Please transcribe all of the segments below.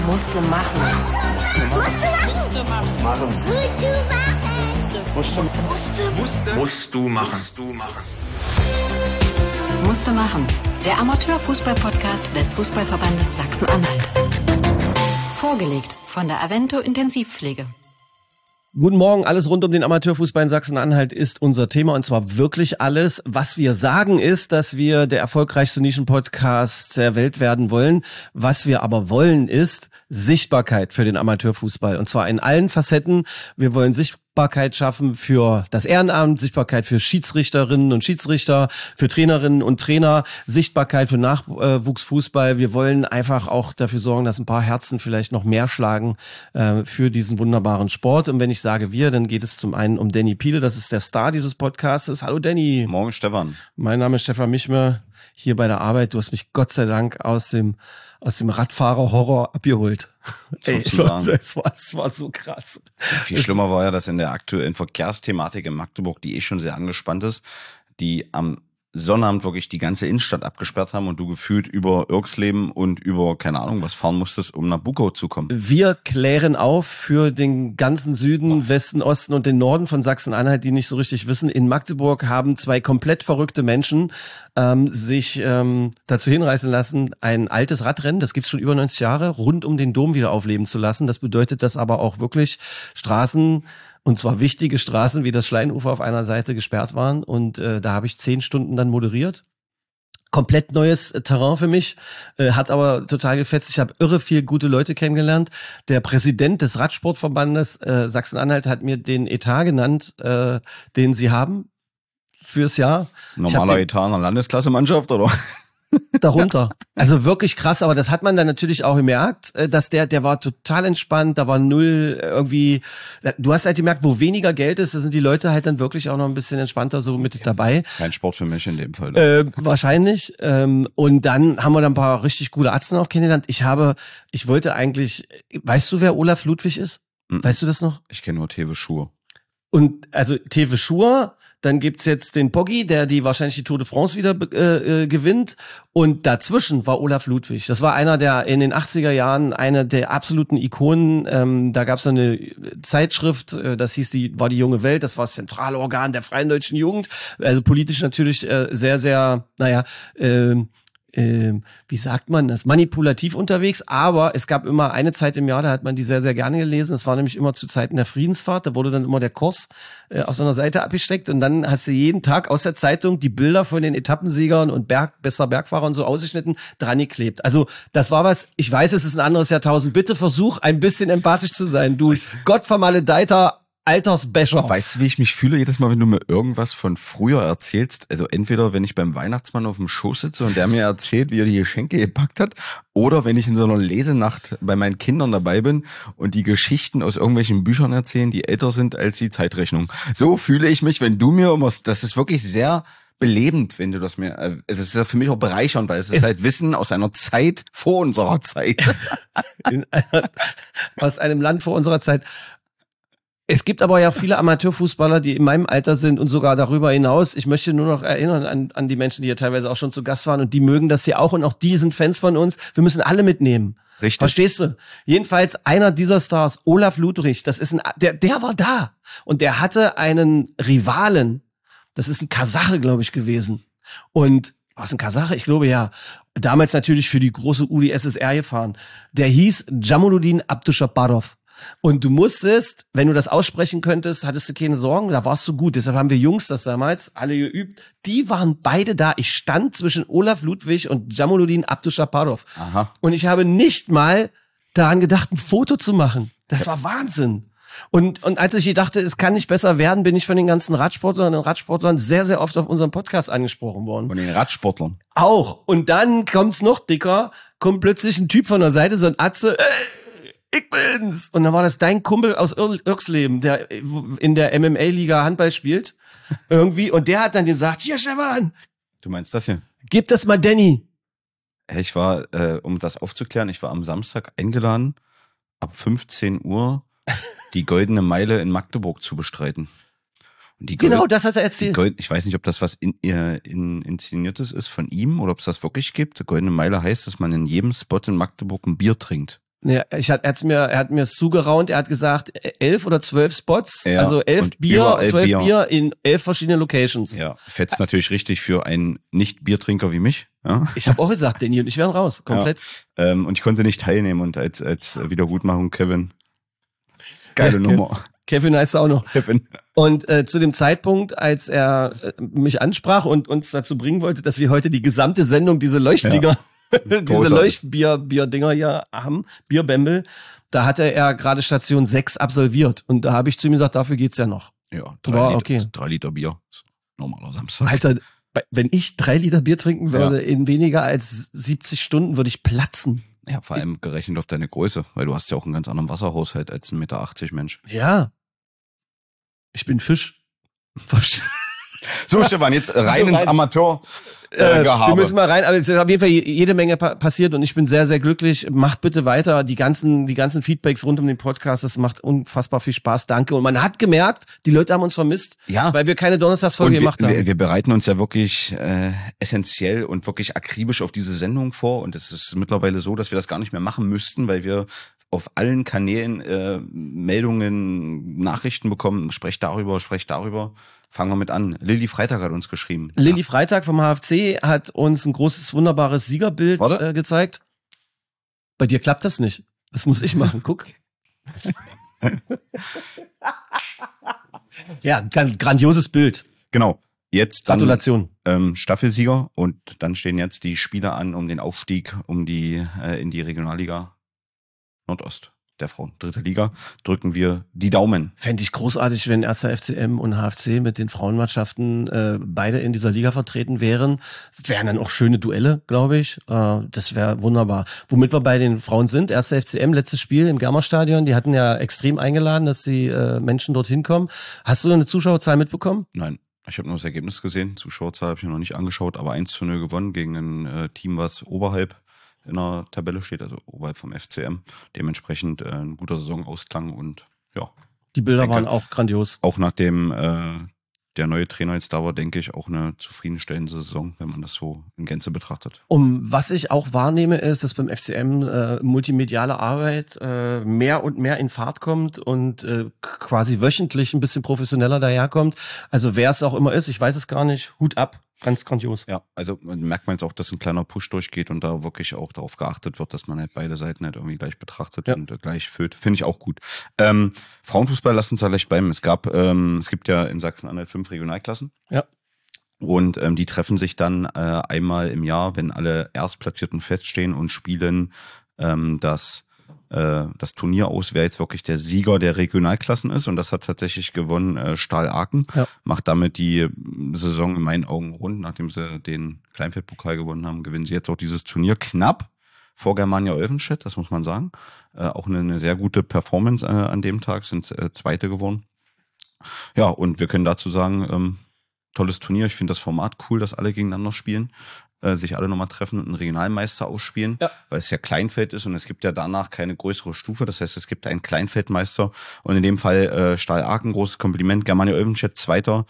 Musste machen. Musst du machen. Musste machen. Der Amateurfußball-Podcast des Fußballverbandes Sachsen-Anhalt. Vorgelegt von der Avento Intensivpflege. Guten Morgen, alles rund um den Amateurfußball in Sachsen-Anhalt ist unser Thema und zwar wirklich alles. Was wir sagen ist, dass wir der erfolgreichste Nischenpodcast der Welt werden wollen. Was wir aber wollen ist Sichtbarkeit für den Amateurfußball und zwar in allen Facetten. Wir wollen Sichtbarkeit schaffen für das Ehrenamt, Sichtbarkeit für Schiedsrichterinnen und Schiedsrichter, für Trainerinnen und Trainer, Sichtbarkeit für Nachwuchsfußball. Wir wollen einfach auch dafür sorgen, dass ein paar Herzen vielleicht noch mehr schlagen für diesen wunderbaren Sport. Und wenn ich sage wir, dann geht es zum einen um Danny Piele, das ist der Star dieses Podcastes. Hallo Danny. Morgen Stefan. Mein Name ist Stefan Michme, hier bei der Arbeit. Du hast mich Gott sei Dank aus dem Radfahrer-Horror abgeholt. Ey, es war so krass. Viel schlimmer war ja, dass in der aktuellen Verkehrsthematik in Magdeburg, die schon sehr angespannt ist, die am Sonnabend wirklich die ganze Innenstadt abgesperrt haben und du gefühlt über Irksleben und über, keine Ahnung, was fahren musstest, um nach Bukow zu kommen. Wir klären auf für den ganzen Süden, Westen, Osten und den Norden von Sachsen-Anhalt, die nicht so richtig wissen. In Magdeburg haben zwei komplett verrückte Menschen sich dazu hinreißen lassen, ein altes Radrennen, das gibt's schon über 90 Jahre, rund um den Dom wieder aufleben zu lassen. Das bedeutet, dass aber auch wirklich Straßen, und zwar wichtige Straßen wie das Schleinufer auf einer Seite gesperrt waren. Und da habe ich 10 Stunden dann moderiert. Komplett neues Terrain für mich, hat aber total gefetzt. Ich habe irre viel gute Leute kennengelernt. Der Präsident des Radsportverbandes Sachsen-Anhalt hat mir den Etat genannt, den sie haben fürs Jahr. Normaler Etat einer Landesklasse-Mannschaft, oder? Darunter. Also wirklich krass, aber das hat man dann natürlich auch gemerkt, dass der war total entspannt, da war null irgendwie, du hast halt gemerkt, wo weniger Geld ist, da sind die Leute halt dann wirklich auch noch ein bisschen entspannter so mit dabei. Kein Sport für mich in dem Fall. Wahrscheinlich. Und dann haben wir dann ein paar richtig coole Arzten auch kennengelernt. Ich wollte eigentlich, weißt du, wer Olaf Ludwig ist? Weißt du das noch? Ich kenne nur Tewe Schur. Und also Tewe Schur, dann gibt's jetzt den Poggi, der wahrscheinlich die Tour de France wieder gewinnt. Und dazwischen war Olaf Ludwig. Das war einer der in den 80er Jahren eine der absoluten Ikonen. Da gab's eine Zeitschrift, das hieß war die Junge Welt. Das war das zentrale Organ der Freien Deutschen Jugend. Also politisch natürlich sehr, sehr, wie sagt man das, manipulativ unterwegs, aber es gab immer eine Zeit im Jahr, da hat man die sehr, sehr gerne gelesen. Es war nämlich immer zu Zeiten der Friedensfahrt, da wurde dann immer der Kurs auf so einer Seite abgesteckt und dann hast du jeden Tag aus der Zeitung die Bilder von den Etappensiegern und besser Bergfahrern so ausgeschnitten, dran geklebt. Also das war was, ich weiß, es ist ein anderes Jahrtausend. Bitte versuch ein bisschen empathisch zu sein, du gottvermaledeiter Altersbecher. Weißt du, wie ich mich fühle jedes Mal, wenn du mir irgendwas von früher erzählst? Also entweder, wenn ich beim Weihnachtsmann auf dem Schoß sitze und der mir erzählt, wie er die Geschenke gepackt hat, oder wenn ich in so einer Lesenacht bei meinen Kindern dabei bin und die Geschichten aus irgendwelchen Büchern erzählen, die älter sind als die Zeitrechnung. So fühle ich mich, wenn du mir immer, das ist wirklich sehr belebend, wenn du das mir, es ist ja für mich auch bereichernd, weil es ist halt Wissen aus einer Zeit vor unserer Zeit. Aus einem Land vor unserer Zeit. Es gibt aber ja viele Amateurfußballer, die in meinem Alter sind und sogar darüber hinaus. Ich möchte nur noch erinnern an die Menschen, die ja teilweise auch schon zu Gast waren und die mögen das ja auch und auch die sind Fans von uns. Wir müssen alle mitnehmen. Richtig. Verstehst du? Jedenfalls einer dieser Stars, Olaf Ludwig, das ist der war da und der hatte einen Rivalen. Das ist ein Kasache, glaube ich, gewesen. Und was ein Kasache? Ich glaube ja. Damals natürlich für die große UdSSR gefahren. Der hieß Jamaluddin Abduschaparov. Und du musstest, wenn du das aussprechen könntest, hattest du keine Sorgen, da warst du gut. Deshalb haben wir Jungs das damals alle geübt. Die waren beide da. Ich stand zwischen Olaf Ludwig und Jamaluddin Abduschaparov. Aha. Und ich habe nicht mal daran gedacht, ein Foto zu machen. Das war Wahnsinn. Und als ich dachte, es kann nicht besser werden, bin ich von den ganzen Radsportlerinnen und Radsportlern sehr, sehr oft auf unserem Podcast angesprochen worden. Von den Radsportlern? Auch. Und dann kommt's noch dicker, kommt plötzlich ein Typ von der Seite, so ein Atze, ich bin's! Und dann war das dein Kumpel aus Irksleben, der in der MMA-Liga Handball spielt. Irgendwie. Und der hat dann gesagt, hier, Stefan! Du meinst das hier? Gib das mal Danny. Ich war, um das aufzuklären, ich war am Samstag eingeladen, ab 15 Uhr die Goldene Meile in Magdeburg zu bestreiten. Und genau, das hat er erzählt. Ich weiß nicht, ob das was Inszeniertes ist von ihm oder ob es das wirklich gibt. Die Goldene Meile heißt, dass man in jedem Spot in Magdeburg ein Bier trinkt. Ja, er hat mir zugeraunt, er hat gesagt 11 oder 12 Spots, Ja, also 11 und Bier, überall 12 Bier. Bier in 11 verschiedenen Locations. Ja, fetzt natürlich richtig für einen Nicht-Biertrinker wie mich. Ja. Ich habe auch gesagt, Danny und ich wären raus, komplett. Ja. Und ich konnte nicht teilnehmen und als Wiedergutmachung Kevin. Geile Nummer. Kevin heißt er auch noch. Kevin. Und zu dem Zeitpunkt, als er mich ansprach und uns dazu bringen wollte, dass wir heute die gesamte Sendung diese Leuchtdinger, diese Großartig. Leuchtbier-Dinger hier haben, Bierbämbel, da hatte er gerade Station 6 absolviert. Und da habe ich zu ihm gesagt, dafür geht's ja noch. Ja, War okay. 3 Liter Bier. Normaler Samstag. Alter, wenn ich 3 Liter Bier trinken würde, in weniger als 70 Stunden würde ich platzen. Ja, vor allem gerechnet auf deine Größe, weil du hast ja auch einen ganz anderen Wasserhaushalt als 1,80 Meter Mensch. Ja. Ich bin Fisch. So, Stefan, jetzt rein ins Amateur. Wir müssen mal rein, aber es ist auf jeden Fall jede Menge passiert und ich bin sehr, sehr glücklich. Macht bitte weiter. Die ganzen Feedbacks rund um den Podcast, das macht unfassbar viel Spaß. Danke. Und man hat gemerkt, die Leute haben uns vermisst, weil wir keine Donnerstagsfolge gemacht haben. Wir bereiten uns ja wirklich essentiell und wirklich akribisch auf diese Sendung vor und es ist mittlerweile so, dass wir das gar nicht mehr machen müssten, weil wir auf allen Kanälen Meldungen, Nachrichten bekommen. Sprecht darüber. Fangen wir mit an. Lilly Freitag hat uns geschrieben. Lilly Freitag vom HFC hat uns ein großes, wunderbares Siegerbild gezeigt. Bei dir klappt das nicht. Das muss ich machen. Guck. Ja, grandioses Bild. Genau. Jetzt dann, Gratulation. Staffelsieger und dann stehen jetzt die Spiele an um den Aufstieg in die Regionalliga Nordost der Frauen, 3. Liga, drücken wir die Daumen. Fände ich großartig, wenn 1. FCM und HFC mit den Frauenmannschaften beide in dieser Liga vertreten wären. Wären dann auch schöne Duelle, glaube ich. Das wäre wunderbar. Womit wir bei den Frauen sind, 1. FCM, letztes Spiel im Germerstadion, die hatten ja extrem eingeladen, dass die Menschen dorthin kommen. Hast du eine Zuschauerzahl mitbekommen? Nein. Ich habe nur das Ergebnis gesehen. Zuschauerzahl habe ich noch nicht angeschaut, aber 1:0 gewonnen gegen ein Team, was oberhalb in der Tabelle steht, also oberhalb vom FCM. Dementsprechend ein guter Saisonausklang und ja. Die Bilder waren auch grandios. Auch nachdem der neue Trainer jetzt da war, denke ich, auch eine zufriedenstellende Saison, wenn man das so in Gänze betrachtet. Was ich auch wahrnehme, ist, dass beim FCM multimediale Arbeit mehr und mehr in Fahrt kommt und quasi wöchentlich ein bisschen professioneller daherkommt. Also wer es auch immer ist, ich weiß es gar nicht, Hut ab. Ganz grandios. Ja, also merkt man jetzt auch, dass ein kleiner Push durchgeht und da wirklich auch darauf geachtet wird, dass man halt beide Seiten halt irgendwie gleich betrachtet und gleich führt. Finde ich auch gut. Frauenfußball, lasst uns da gleich bleiben. Es gibt ja in Sachsen-Anhalt 5 Regionalklassen. Ja. Und die treffen sich dann einmal im Jahr, wenn alle Erstplatzierten feststehen und spielen das Turnier aus, wer jetzt wirklich der Sieger der Regionalklassen ist. Und das hat tatsächlich gewonnen Stahl Aachen. Ja. Macht damit die Saison in meinen Augen rund. Nachdem sie den Kleinfeldpokal gewonnen haben, gewinnen sie jetzt auch dieses Turnier knapp vor Germania Olvenstedt, das muss man sagen. Auch eine sehr gute Performance an dem Tag, sind Zweite geworden. Ja, und wir können dazu sagen, tolles Turnier. Ich finde das Format cool, dass alle gegeneinander spielen. Sich alle nochmal treffen und einen Regionalmeister ausspielen, weil es ja Kleinfeld ist und es gibt ja danach keine größere Stufe, das heißt, es gibt einen Kleinfeldmeister und in dem Fall Stahl Aachen, großes Kompliment, Germania Olvenstedt Zweiter,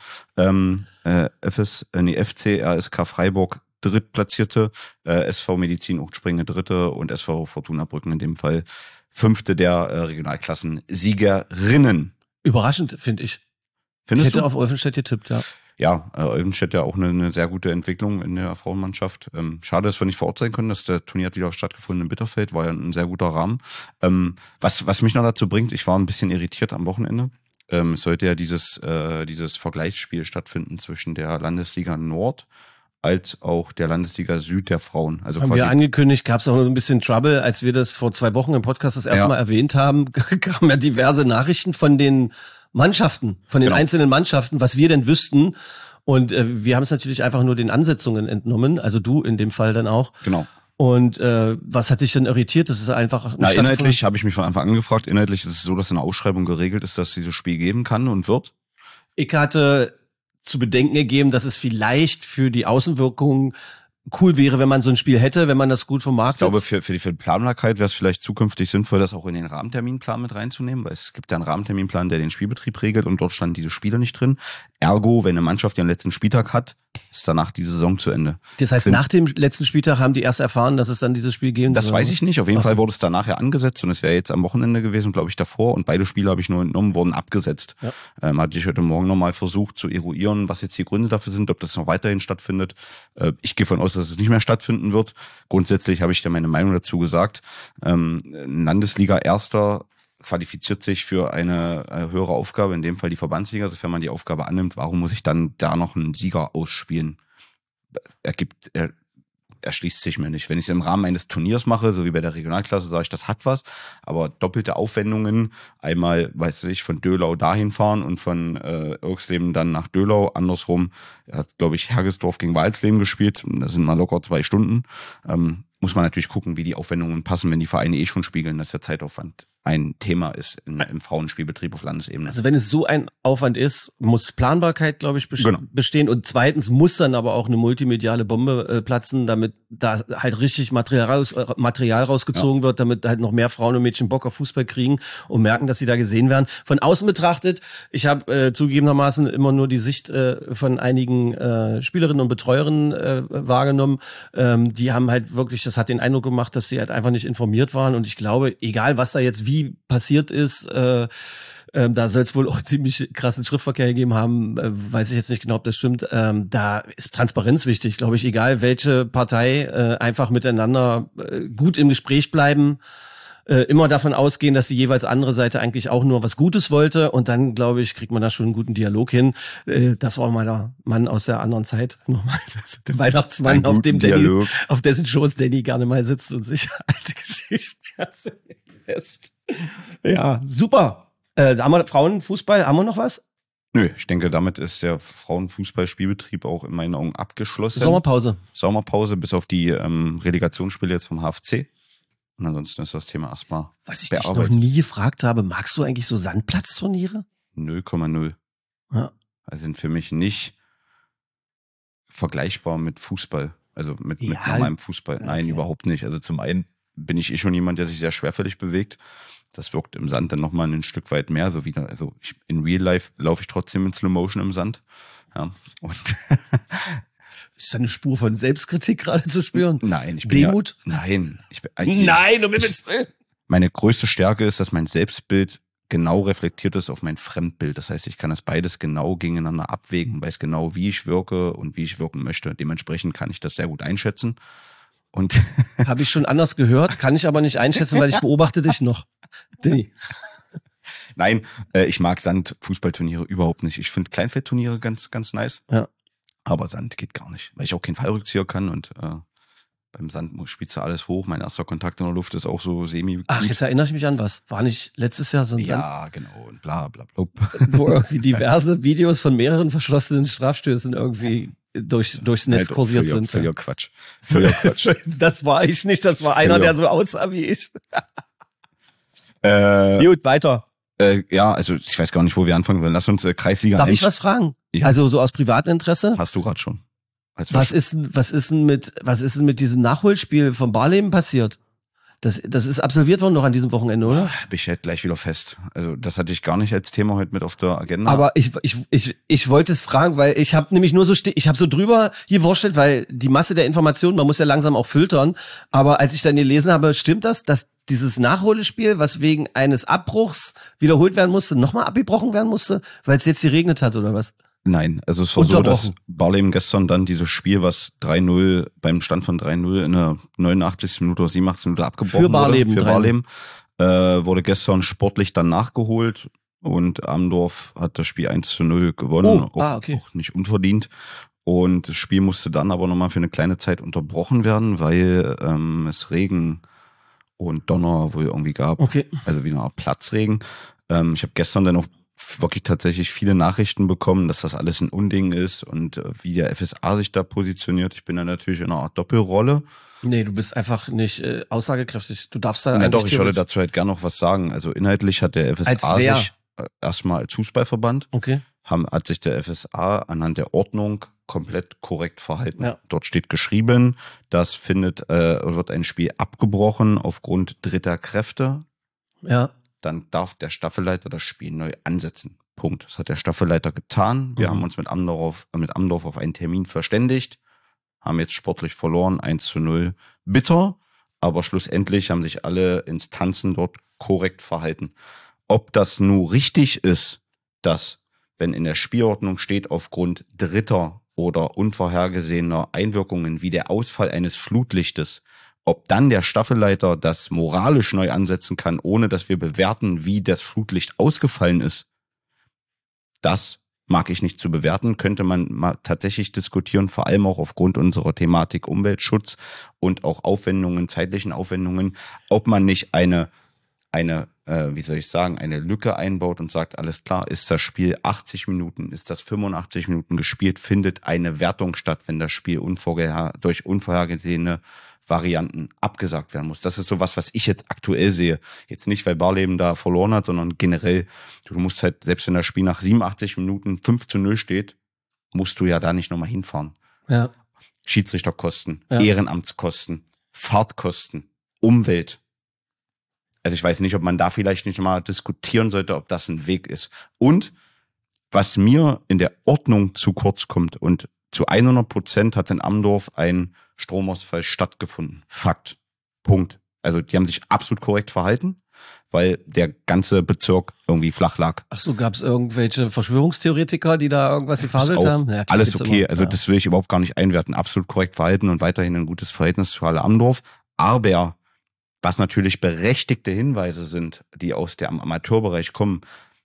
FC RSK Freiburg Drittplatzierte, SV Medizin Uchtspringe Dritte und SV Fortuna Brücken in dem Fall Fünfte der Regionalklassen Siegerinnen. Überraschend, finde ich. Findest ich hätte auf Olvenstedt getippt, ja. Ja, Olvenstedt ja auch eine sehr gute Entwicklung in der Frauenmannschaft. Schade, dass wir nicht vor Ort sein können, dass der Turnier hat wieder stattgefunden in Bitterfeld, war ja ein sehr guter Rahmen. Was mich noch dazu bringt, ich war ein bisschen irritiert am Wochenende. Es sollte ja dieses Vergleichsspiel stattfinden zwischen der Landesliga Nord als auch der Landesliga Süd der Frauen. Also haben wir angekündigt, gab es auch noch so ein bisschen Trouble, als wir das vor 2 Wochen im Podcast das erste Mal erwähnt haben, kamen ja diverse Nachrichten von den Mannschaften, von den einzelnen Mannschaften, was wir denn wüssten. Und wir haben es natürlich einfach nur den Ansetzungen entnommen, also du in dem Fall dann auch. Genau. Und was hat dich denn irritiert? Das ist einfach... Inhaltlich habe ich mich von Anfang an gefragt. Inhaltlich ist es so, dass in der Ausschreibung geregelt ist, dass dieses Spiel geben kann und wird. Ich hatte zu bedenken gegeben, dass es vielleicht für die Außenwirkung cool wäre, wenn man so ein Spiel hätte, wenn man das gut vermarktet. Ich glaube, für die Planbarkeit wäre es vielleicht zukünftig sinnvoll, das auch in den Rahmenterminplan mit reinzunehmen, weil es gibt ja einen Rahmenterminplan, der den Spielbetrieb regelt und dort standen diese Spiele nicht drin. Ergo, wenn eine Mannschaft ihren letzten Spieltag hat, ist danach die Saison zu Ende. Das heißt, nach dem letzten Spieltag haben die erst erfahren, dass es dann dieses Spiel geben soll? Das weiß ich nicht. Auf jeden Fall wurde es danach ja angesetzt und es wäre jetzt am Wochenende gewesen, glaube ich, davor. Und beide Spiele habe ich nur entnommen, wurden abgesetzt. Ja. Hatte ich heute Morgen nochmal versucht zu eruieren, was jetzt die Gründe dafür sind, ob das noch weiterhin stattfindet. Ich gehe von aus, dass es nicht mehr stattfinden wird. Grundsätzlich habe ich da meine Meinung dazu gesagt. Landesliga Erster qualifiziert sich für eine höhere Aufgabe, in dem Fall die Verbandsliga, sofern man die Aufgabe annimmt. Warum muss ich dann da noch einen Sieger ausspielen? Erschließt sich mir nicht. Wenn ich es im Rahmen eines Turniers mache, so wie bei der Regionalklasse, sage ich, das hat was, aber doppelte Aufwendungen, einmal, weiß ich, von Dölau dahin fahren und von Irksleben dann nach Dölau, andersrum, er hat, glaube ich, Hergesdorf gegen Walsleben gespielt, das sind mal locker 2 Stunden, muss man natürlich gucken, wie die Aufwendungen passen, wenn die Vereine schon spiegeln, dass der Zeitaufwand ein Thema ist im Frauenspielbetrieb auf Landesebene. Also wenn es so ein Aufwand ist, muss Planbarkeit, glaube ich, bestehen und zweitens muss dann aber auch eine multimediale Bombe platzen, damit da halt richtig Material rausgezogen wird, damit halt noch mehr Frauen und Mädchen Bock auf Fußball kriegen und merken, dass sie da gesehen werden. Von außen betrachtet, ich habe zugegebenermaßen immer nur die Sicht von einigen Spielerinnen und Betreuerinnen wahrgenommen. Die haben halt wirklich, das hat den Eindruck gemacht, dass sie halt einfach nicht informiert waren und ich glaube, egal was da jetzt wie passiert ist, da soll es wohl auch ziemlich krassen Schriftverkehr gegeben haben, weiß ich jetzt nicht genau, ob das stimmt. Da ist Transparenz wichtig, glaube ich, egal welche Partei, einfach miteinander gut im Gespräch bleiben, immer davon ausgehen, dass die jeweils andere Seite eigentlich auch nur was Gutes wollte und dann, glaube ich, kriegt man da schon einen guten Dialog hin. Das war mein Mann aus der anderen Zeit, nochmal, der Weihnachtsmann, auf dem Danny, auf dessen Schoß Danny gerne mal sitzt und sich alte Geschichten lässt. Ja, super. Haben wir Frauenfußball, haben wir noch was? Nö, ich denke, damit ist der Frauenfußball-Spielbetrieb auch in meinen Augen abgeschlossen. Sommerpause, bis auf die Relegationsspiele jetzt vom HFC. Und ansonsten ist das Thema erstmal was ich dich noch nie gefragt habe, magst du eigentlich so Sandplatzturniere? 0,0. Ja. Also sind für mich nicht vergleichbar mit Fußball. Also mit normalem Fußball. Nein, okay. Überhaupt nicht. Also zum einen bin ich schon jemand, der sich sehr schwerfällig bewegt. Das wirkt im Sand dann nochmal ein Stück weit mehr. So wieder, also in Real Life laufe ich trotzdem in Slow Motion im Sand. Ja. Und ist da eine Spur von Selbstkritik gerade zu spüren? Nein, ich bin Demut? Nein, um Himmels Willen. Meine größte Stärke ist, dass mein Selbstbild genau reflektiert ist auf mein Fremdbild. Das heißt, ich kann das beides genau gegeneinander abwägen, weiß genau, wie ich wirke und wie ich wirken möchte. Dementsprechend kann ich das sehr gut einschätzen. Und habe ich schon anders gehört, kann ich aber nicht einschätzen, weil ich beobachte dich noch. Danny. Nein, ich mag Sand-Fußballturniere überhaupt nicht. Ich finde Kleinfeldturniere ganz, ganz nice. Ja. Aber Sand geht gar nicht, weil ich auch keinen Fallrückzieher kann und beim Sand spielst du alles hoch. Mein erster Kontakt in der Luft ist auch so semi. Ach, jetzt erinnere ich mich an was. War nicht letztes Jahr so ein Ja, genau. Und bla bla bla. Wo irgendwie diverse Videos von mehreren verschlossenen Strafstößen irgendwie durchs Netz kursiert sind. Völliger Quatsch. Das war ich nicht. Das war einer, der so aussah wie ich. Gut, weiter. Ja, also ich weiß gar nicht, wo wir anfangen sollen. Lass uns Kreisliga. Darf ich was fragen? Ja. Also so aus privatem Interesse? Hast du gerade schon. Was ist denn mit diesem Nachholspiel von Barleben passiert? Das ist absolviert worden noch an diesem Wochenende, oder? Bin ich halt gleich wieder fest. Also das hatte ich gar nicht als Thema heute mit auf der Agenda. Aber ich wollte es fragen, weil ich habe nämlich nur ich habe so drüber hier vorgestellt, weil die Masse der Informationen, man muss ja langsam auch filtern. Aber als ich dann gelesen habe, stimmt das, dass dieses Nachholspiel, was wegen eines Abbruchs wiederholt werden musste, nochmal abgebrochen werden musste, weil es jetzt geregnet hat oder was? Nein, also es war so, dass Barleben gestern dann dieses Spiel, was 3-0 beim Stand von 3-0 in der 89. Minute oder 87. Minute abgebrochen wurde. Für Barleben wurde gestern sportlich dann nachgeholt und Amdorf hat das Spiel 1-0 gewonnen, auch nicht unverdient. Und das Spiel musste dann aber nochmal für eine kleine Zeit unterbrochen werden, weil es Regen und Donner wohl irgendwie gab. Okay. Also wie eine Art Platzregen. Ich habe gestern dann noch wirklich tatsächlich viele Nachrichten bekommen, dass das alles ein Unding ist und wie der FSA sich da positioniert. Ich bin da natürlich in einer Art Doppelrolle. Nee, du bist einfach nicht aussagekräftig. Du darfst da eigentlich... Ja doch, ich würde dazu halt gerne noch was sagen. Also inhaltlich hat der FSA sich erstmal als Fußballverband, hat sich der FSA anhand der Ordnung komplett korrekt verhalten. Ja. Dort steht geschrieben, das wird ein Spiel abgebrochen aufgrund dritter Kräfte. Ja. Dann darf der Staffelleiter das Spiel neu ansetzen. Punkt. Das hat der Staffelleiter getan. Wir haben uns mit Amdorf auf einen Termin verständigt, haben jetzt sportlich verloren, 1:0. Bitter, aber schlussendlich haben sich alle Instanzen dort korrekt verhalten. Ob das nur richtig ist, dass, wenn in der Spielordnung steht, aufgrund dritter oder unvorhergesehener Einwirkungen wie der Ausfall eines Flutlichtes, ob dann der Staffelleiter das moralisch neu ansetzen kann, ohne dass wir bewerten, wie das Flutlicht ausgefallen ist, das mag ich nicht zu bewerten, könnte man mal tatsächlich diskutieren, vor allem auch aufgrund unserer Thematik Umweltschutz und auch zeitlichen Aufwendungen, ob man nicht eine Lücke einbaut und sagt, alles klar, ist das Spiel 80 Minuten, ist das 85 Minuten gespielt, findet eine Wertung statt, wenn das Spiel durch unvorhergesehene Varianten abgesagt werden muss. Das ist sowas, was ich jetzt aktuell sehe. Jetzt nicht, weil Barleben da verloren hat, sondern generell, du musst halt, selbst wenn das Spiel nach 87 Minuten 5:0 steht, musst du ja da nicht nochmal hinfahren. Ja. Schiedsrichterkosten, Ja. Ehrenamtskosten, Fahrtkosten, Umwelt. Also ich weiß nicht, ob man da vielleicht nicht mal diskutieren sollte, ob das ein Weg ist. Und was mir in der Ordnung zu kurz kommt, und zu 100% hat in Amdorf ein Stromausfall stattgefunden. Fakt. Punkt. Also die haben sich absolut korrekt verhalten, weil der ganze Bezirk irgendwie flach lag. Ach so, gab es irgendwelche Verschwörungstheoretiker, die da irgendwas gefaselt haben? Ja, alles okay. Immer. Also Ja. das will ich überhaupt gar nicht einwerten. Absolut korrekt verhalten und weiterhin ein gutes Verhältnis zu alle Amdorf. Aber was natürlich berechtigte Hinweise sind, die aus dem Amateurbereich kommen,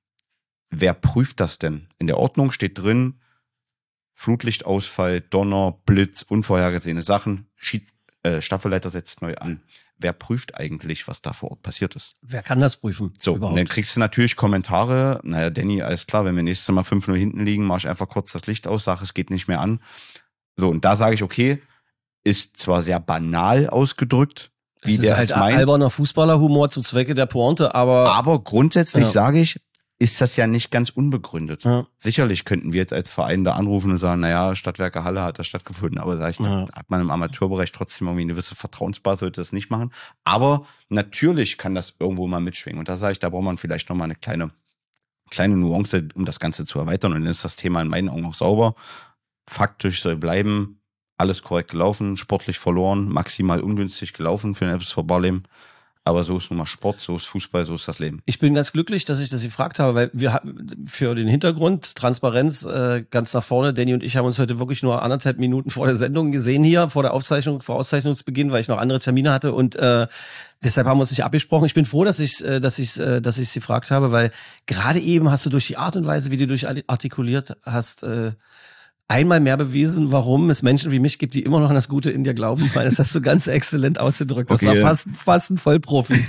wer prüft das denn? In der Ordnung steht drin, Flutlichtausfall, Donner, Blitz, unvorhergesehene Sachen, Staffelleiter setzt neu an. Wer prüft eigentlich, was da vor Ort passiert ist? Wer kann das prüfen? So, und dann kriegst du natürlich Kommentare, naja, Danny, alles klar, wenn wir nächstes Mal 5:0 hinten liegen, mach ich einfach kurz das Licht aus, sage, es geht nicht mehr an. So, und da sage ich, okay, ist zwar sehr banal ausgedrückt, wie der ist es halt meint. alberner Fußballerhumor zum Zwecke der Pointe, Aber grundsätzlich Ja. sage ich, ist das ja nicht ganz unbegründet. Ja. Sicherlich könnten wir jetzt als Verein da anrufen und sagen, naja, Stadtwerke Halle hat das stattgefunden, aber sag ich, Ja. da hat man im Amateurbereich trotzdem irgendwie eine gewisse Vertrauensbasis, sollte das nicht machen. Aber natürlich kann das irgendwo mal mitschwingen. Und da sage ich, da braucht man vielleicht nochmal eine kleine Nuance, um das Ganze zu erweitern. Und dann ist das Thema in meinen Augen auch sauber. Faktisch soll bleiben, alles korrekt gelaufen, sportlich verloren, maximal ungünstig gelaufen für den FSV Barleben. Aber so ist nun mal Sport, so ist Fußball, so ist das Leben. ich bin ganz glücklich, dass ich das gefragt habe, weil wir hatten für den Hintergrund, Transparenz, ganz nach vorne, Danny und ich haben uns heute wirklich nur 1,5 Minuten vor der Sendung gesehen hier, vor Auszeichnungsbeginn, weil ich noch andere Termine hatte und deshalb haben wir uns nicht abgesprochen. Ich bin froh, dass ich gefragt habe, weil gerade eben hast du durch die Art und Weise, wie du artikuliert hast, einmal mehr bewiesen, warum es Menschen wie mich gibt, die immer noch an das Gute in dir glauben, weil das hast du ganz exzellent ausgedrückt. Das Okay. war fast ein Vollprofi.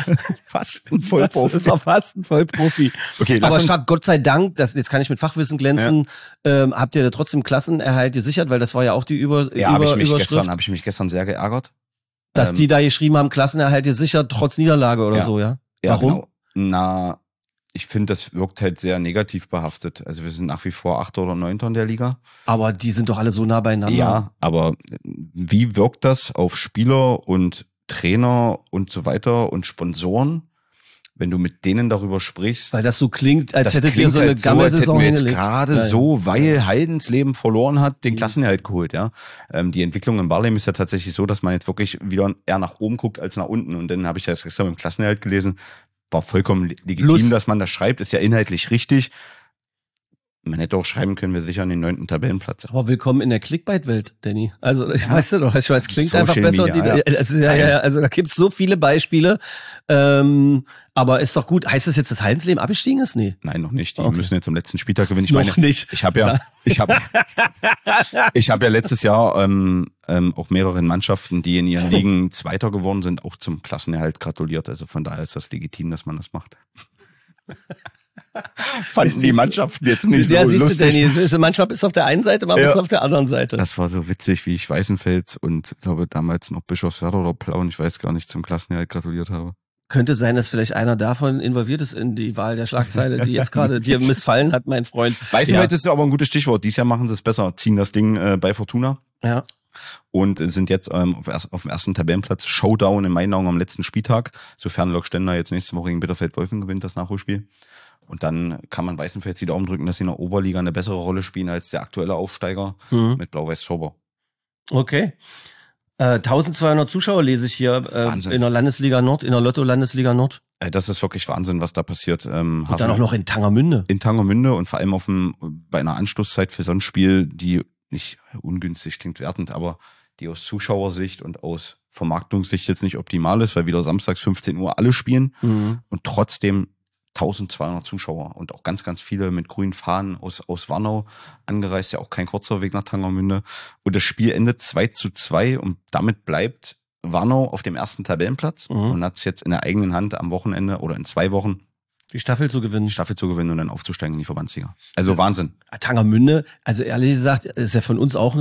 Fast ein Vollprofi. Das war fast ein Vollprofi. Okay, lass aber uns- statt Gott sei Dank, jetzt kann ich mit Fachwissen glänzen, habt ihr da trotzdem Klassenerhalt gesichert, weil das war ja auch die Ja, habe Überschrift, ich mich gestern sehr geärgert. dass die da geschrieben haben, Klassenerhalt gesichert, trotz Niederlage oder Ja. so, ja? Ja, Warum? genau. Na, ich finde, das wirkt halt sehr negativ behaftet. Also wir sind nach wie vor 8. oder 9. in der Liga. Aber die sind doch alle so nah beieinander. Ja, aber wie wirkt das auf Spieler und Trainer und so weiter und Sponsoren, wenn du mit denen darüber sprichst? Weil das so klingt, als Das hättet ihr klingt so eine halt so, als hätten Gammelsaison wir jetzt hingelegt. gerade Ja, ja. so, weil Heidensleben verloren hat, den Klassenerhalt geholt, ja. Die Entwicklung in Barleben ist ja tatsächlich so, dass man jetzt wirklich wieder eher nach oben guckt als nach unten. Und dann habe ich das gestern mit dem Klassenerhalt gelesen, war vollkommen legitim, Plus- dass man das schreibt, ist ja inhaltlich richtig. Man hätte auch schreiben können, wir sichern den 9. Tabellenplatz. Aber willkommen in der Clickbait-Welt, Danny. Also, weißt du doch, ich weiß, klingt Social einfach besser. Media, Also da gibt's so viele Beispiele. Aber ist doch gut. Heißt das jetzt, dass Heidensleben abgestiegen ist? Nee. Nein, noch nicht. Die Okay. müssen jetzt am letzten Spieltag gewinnen. Noch nicht. Ich habe ja letztes Jahr auch mehreren Mannschaften, die in ihren Ligen Zweiter geworden sind, auch zum Klassenerhalt gratuliert. Also von daher ist das legitim, dass man das macht. Fanden die Mannschaften jetzt nicht Ja, so siehst lustig. du, Danny, manchmal bist du auf der einen Seite, manchmal bist du auf der anderen Seite. Das war so witzig, wie ich Weißenfels und ich glaube damals noch Bischofswerder oder Plauen, ich weiß gar nicht, zum Klassenerhalt gratuliert habe. Könnte sein, dass vielleicht einer davon involviert ist in die Wahl der Schlagzeile, die jetzt gerade dir missfallen hat, mein Freund. Weißenfels ist aber ein gutes Stichwort. Dieses Jahr machen sie es besser, ziehen das Ding bei Fortuna. Ja. Und sind jetzt auf dem ersten Tabellenplatz. Showdown in meinen Augen am letzten Spieltag, sofern Lok Stender jetzt nächste Woche gegen Bitterfeld-Wolfen gewinnt, das Nachholspiel. Und dann kann man Weißenfels die Daumen drücken, dass sie in der Oberliga eine bessere Rolle spielen als der aktuelle Aufsteiger mit Blau-Weiß-Zauber. Okay. 1200 Zuschauer lese ich hier in der Landesliga Nord, in der Lotto-Landesliga Nord. Das ist wirklich Wahnsinn, was da passiert. Und dann auch noch in Tangermünde. In Tangermünde und vor allem bei einer Anstoßzeit für so ein Spiel, die nicht ungünstig klingt wertend, aber die aus Zuschauersicht und aus Vermarktungssicht jetzt nicht optimal ist, weil wieder samstags 15 Uhr alle spielen und trotzdem 1200 Zuschauer und auch ganz, ganz viele mit grünen Fahnen aus Warnau angereist, ja auch kein kurzer Weg nach Tangermünde. Und das Spiel endet 2:2 und damit bleibt Warnau auf dem ersten Tabellenplatz und hat es jetzt in der eigenen Hand am Wochenende oder in 2 Wochen die Staffel zu gewinnen und dann aufzusteigen in die Verbandsliga. Also Wahnsinn. Tangermünde, also ehrlich gesagt, ist ja von uns auch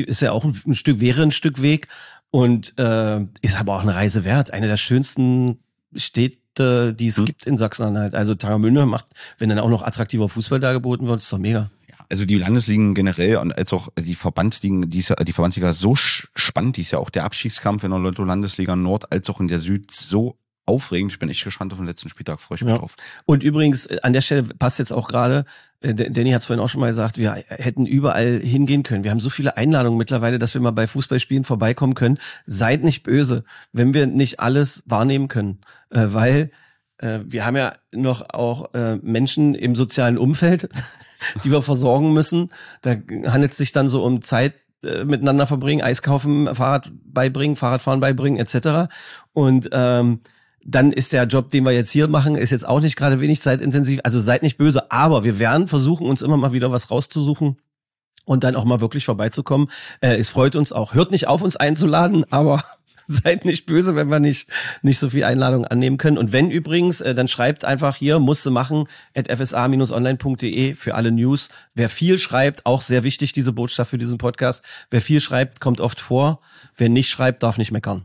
ein Stück Weg und ist aber auch eine Reise wert. Eine der schönsten Städte, die es gibt in Sachsen-Anhalt. Also Tangermünde macht, wenn dann auch noch attraktiver Fußball da geboten wird, ist doch mega. Also die Landesligen generell und als auch die Verbandsligen, die Verbandsliga ist so spannend, die ist ja auch der Abstiegskampf in der Lotto-Landesliga Nord als auch in der Süd so aufregend. Ich bin echt gespannt auf den letzten Spieltag, freue ich mich drauf. Und übrigens, an der Stelle passt jetzt auch gerade, Danny hat es vorhin auch schon mal gesagt, wir hätten überall hingehen können. Wir haben so viele Einladungen mittlerweile, dass wir mal bei Fußballspielen vorbeikommen können. Seid nicht böse, wenn wir nicht alles wahrnehmen können, weil wir haben ja noch auch Menschen im sozialen Umfeld, die wir versorgen müssen. Da handelt es sich dann so um Zeit miteinander verbringen, Eis kaufen, Fahrradfahren beibringen etc. Und dann ist der Job, den wir jetzt hier machen, ist jetzt auch nicht gerade wenig zeitintensiv. Also seid nicht böse, aber wir werden versuchen, uns immer mal wieder was rauszusuchen und dann auch mal wirklich vorbeizukommen. Es freut uns auch. Hört nicht auf, uns einzuladen, aber seid nicht böse, wenn wir nicht so viel Einladung annehmen können. Und wenn übrigens, dann schreibt einfach hier, musste machen, @fsa-online.de für alle News. Wer viel schreibt, auch sehr wichtig, diese Botschaft für diesen Podcast. Wer viel schreibt, kommt oft vor. Wer nicht schreibt, darf nicht meckern.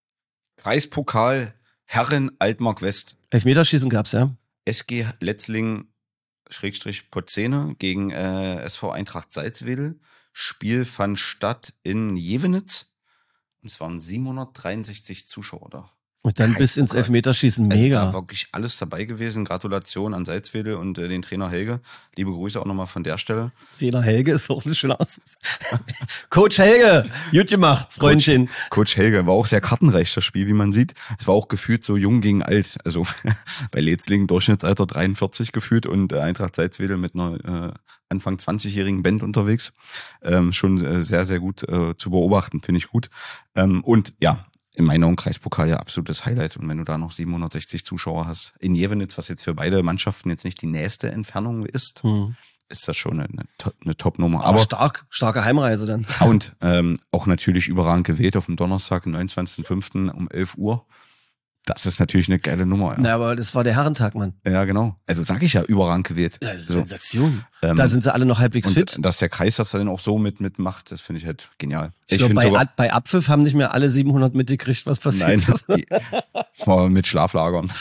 Kreispokal Herren Altmark West. Elfmeterschießen gab's, ja. SG Letzling /Potzene gegen SV Eintracht Salzwedel. Spiel fand statt in Jevenitz. Und es waren 763 Zuschauer da. Und dann bis ins Elfmeterschießen, mega. Also da wirklich alles dabei gewesen. Gratulation an Salzwedel und den Trainer Helge. Liebe Grüße auch nochmal von der Stelle. Trainer Helge ist auch eine schöne Aussage. Coach Helge, gut gemacht, Freundchen. Coach Helge war auch sehr kartenreich, das Spiel, wie man sieht. Es war auch gefühlt so jung gegen alt. Also bei Letzlingen Durchschnittsalter 43 gefühlt und Eintracht Salzwedel mit einer Anfang 20-jährigen Band unterwegs. Schon sehr, sehr gut zu beobachten, finde ich gut. Und ja, in meiner Augen Kreispokal ja absolutes Highlight. Und wenn du da noch 760 Zuschauer hast in Jevenitz, was jetzt für beide Mannschaften jetzt nicht die nächste Entfernung ist, ist das schon eine Top-Nummer. Aber starke Heimreise dann. Und auch natürlich überragend gewählt auf dem Donnerstag, 29.05. um 11 Uhr. Das ist natürlich eine geile Nummer. Ja. Na, aber das war der Herrentag, Mann. Ja, genau. Also sag ich ja, überragend gewählt. Ja, das ist Sensation. Da sind sie alle noch halbwegs fit. Dass der Kreis das dann auch so mitmacht, das finde ich halt genial. Ich glaube, bei Abpfiff haben nicht mehr alle 700 mitgekriegt, was passiert ist. Nein, mit Schlaflagern.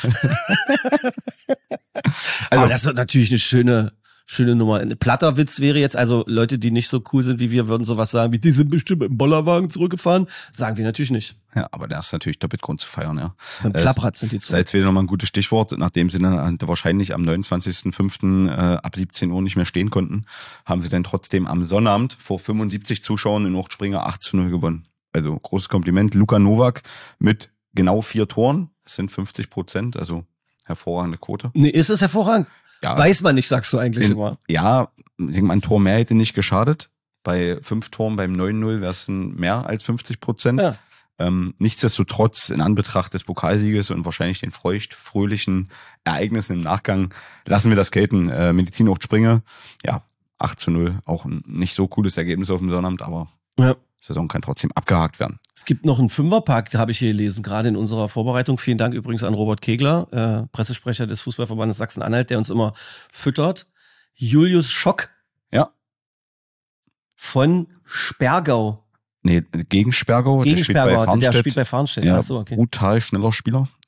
Also, aber das ist natürlich eine schöne Nummer. Ein platter Witz wäre jetzt, also Leute, die nicht so cool sind wie wir, würden sowas sagen, wie die sind bestimmt mit dem Bollerwagen zurückgefahren. Sagen wir natürlich nicht. Ja, aber da ist natürlich doppelt Grund zu feiern, ja. Beim Klapprad sind die zurück. Salzwedel nochmal ein gutes Stichwort, nachdem sie dann wahrscheinlich am 29.05. Ab 17 Uhr nicht mehr stehen konnten, haben sie dann trotzdem am Sonnabend vor 75 Zuschauern in Uchtspringe 8:0 gewonnen. Also großes Kompliment. Luka Novak mit genau 4 Toren. Das sind 50%, also hervorragende Quote. Nee, ist es hervorragend? Ja, weiß man nicht, sagst du eigentlich immer. Ja, ich denke mal, ein Tor mehr hätte nicht geschadet. Bei 5 Toren beim 9:0 wäre es mehr als 50%. Ja. Nichtsdestotrotz, in Anbetracht des Pokalsieges und wahrscheinlich den fröhlichen Ereignissen im Nachgang, lassen wir das gelten. Medizin Uchtspringe, ja, 8:0, auch ein nicht so cooles Ergebnis auf dem Sonnabend, aber ja. Saison kann trotzdem abgehakt werden. Es gibt noch einen Fünferpack, habe ich hier gelesen, gerade in unserer Vorbereitung. Vielen Dank übrigens an Robert Kegler, Pressesprecher des Fußballverbandes Sachsen-Anhalt, der uns immer füttert. Julius Schock. Ja. Von Spergau. Nee, gegen Spergau. Der spielt bei Farnstedt. Ja, okay. Brutal schneller Spieler.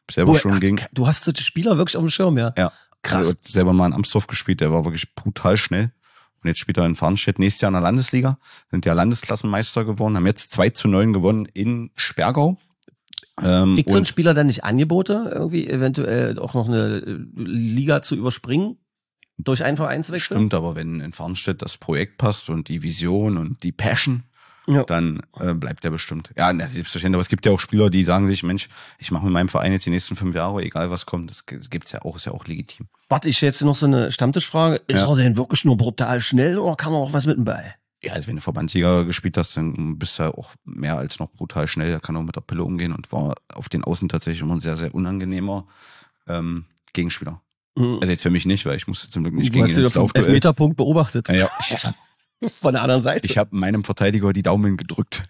selber schon gegen. Du hast die Spieler wirklich auf dem Schirm, ja? Ja. Krass. Er hat selber mal in Amsdorf gespielt, der war wirklich brutal schnell. Und jetzt spielt er in Farnstedt nächstes Jahr in der Landesliga. Sind ja Landesklassenmeister geworden, haben jetzt 2-9 gewonnen in Spergau. Kriegt so ein Spieler dann nicht Angebote, irgendwie eventuell auch noch eine Liga zu überspringen? Durch einen Vereinswechsel? Stimmt, aber wenn in Farnstedt das Projekt passt und die Vision und die Passion, dann bleibt der bestimmt. Ja, selbstverständlich. Aber es gibt ja auch Spieler, die sagen sich, Mensch, ich mache mit meinem Verein jetzt die nächsten 5 Jahre, egal was kommt. Das gibt's ja auch, ist ja auch legitim. Warte, ich stelle jetzt noch so eine Stammtischfrage. Ist er denn wirklich nur brutal schnell oder kann man auch was mit dem Ball? Ja, also wenn du Verbandsliga gespielt hast, dann bist du ja auch mehr als noch brutal schnell. Er kann auch mit der Pille umgehen und war auf den Außen tatsächlich immer ein sehr, sehr unangenehmer Gegenspieler. Also jetzt für mich nicht, weil ich musste zum Glück nicht gegen ihn ins Laufduell. Du hast den Elfmeterpunkt beobachtet. Ja. Von der anderen Seite. Ich habe meinem Verteidiger die Daumen gedrückt.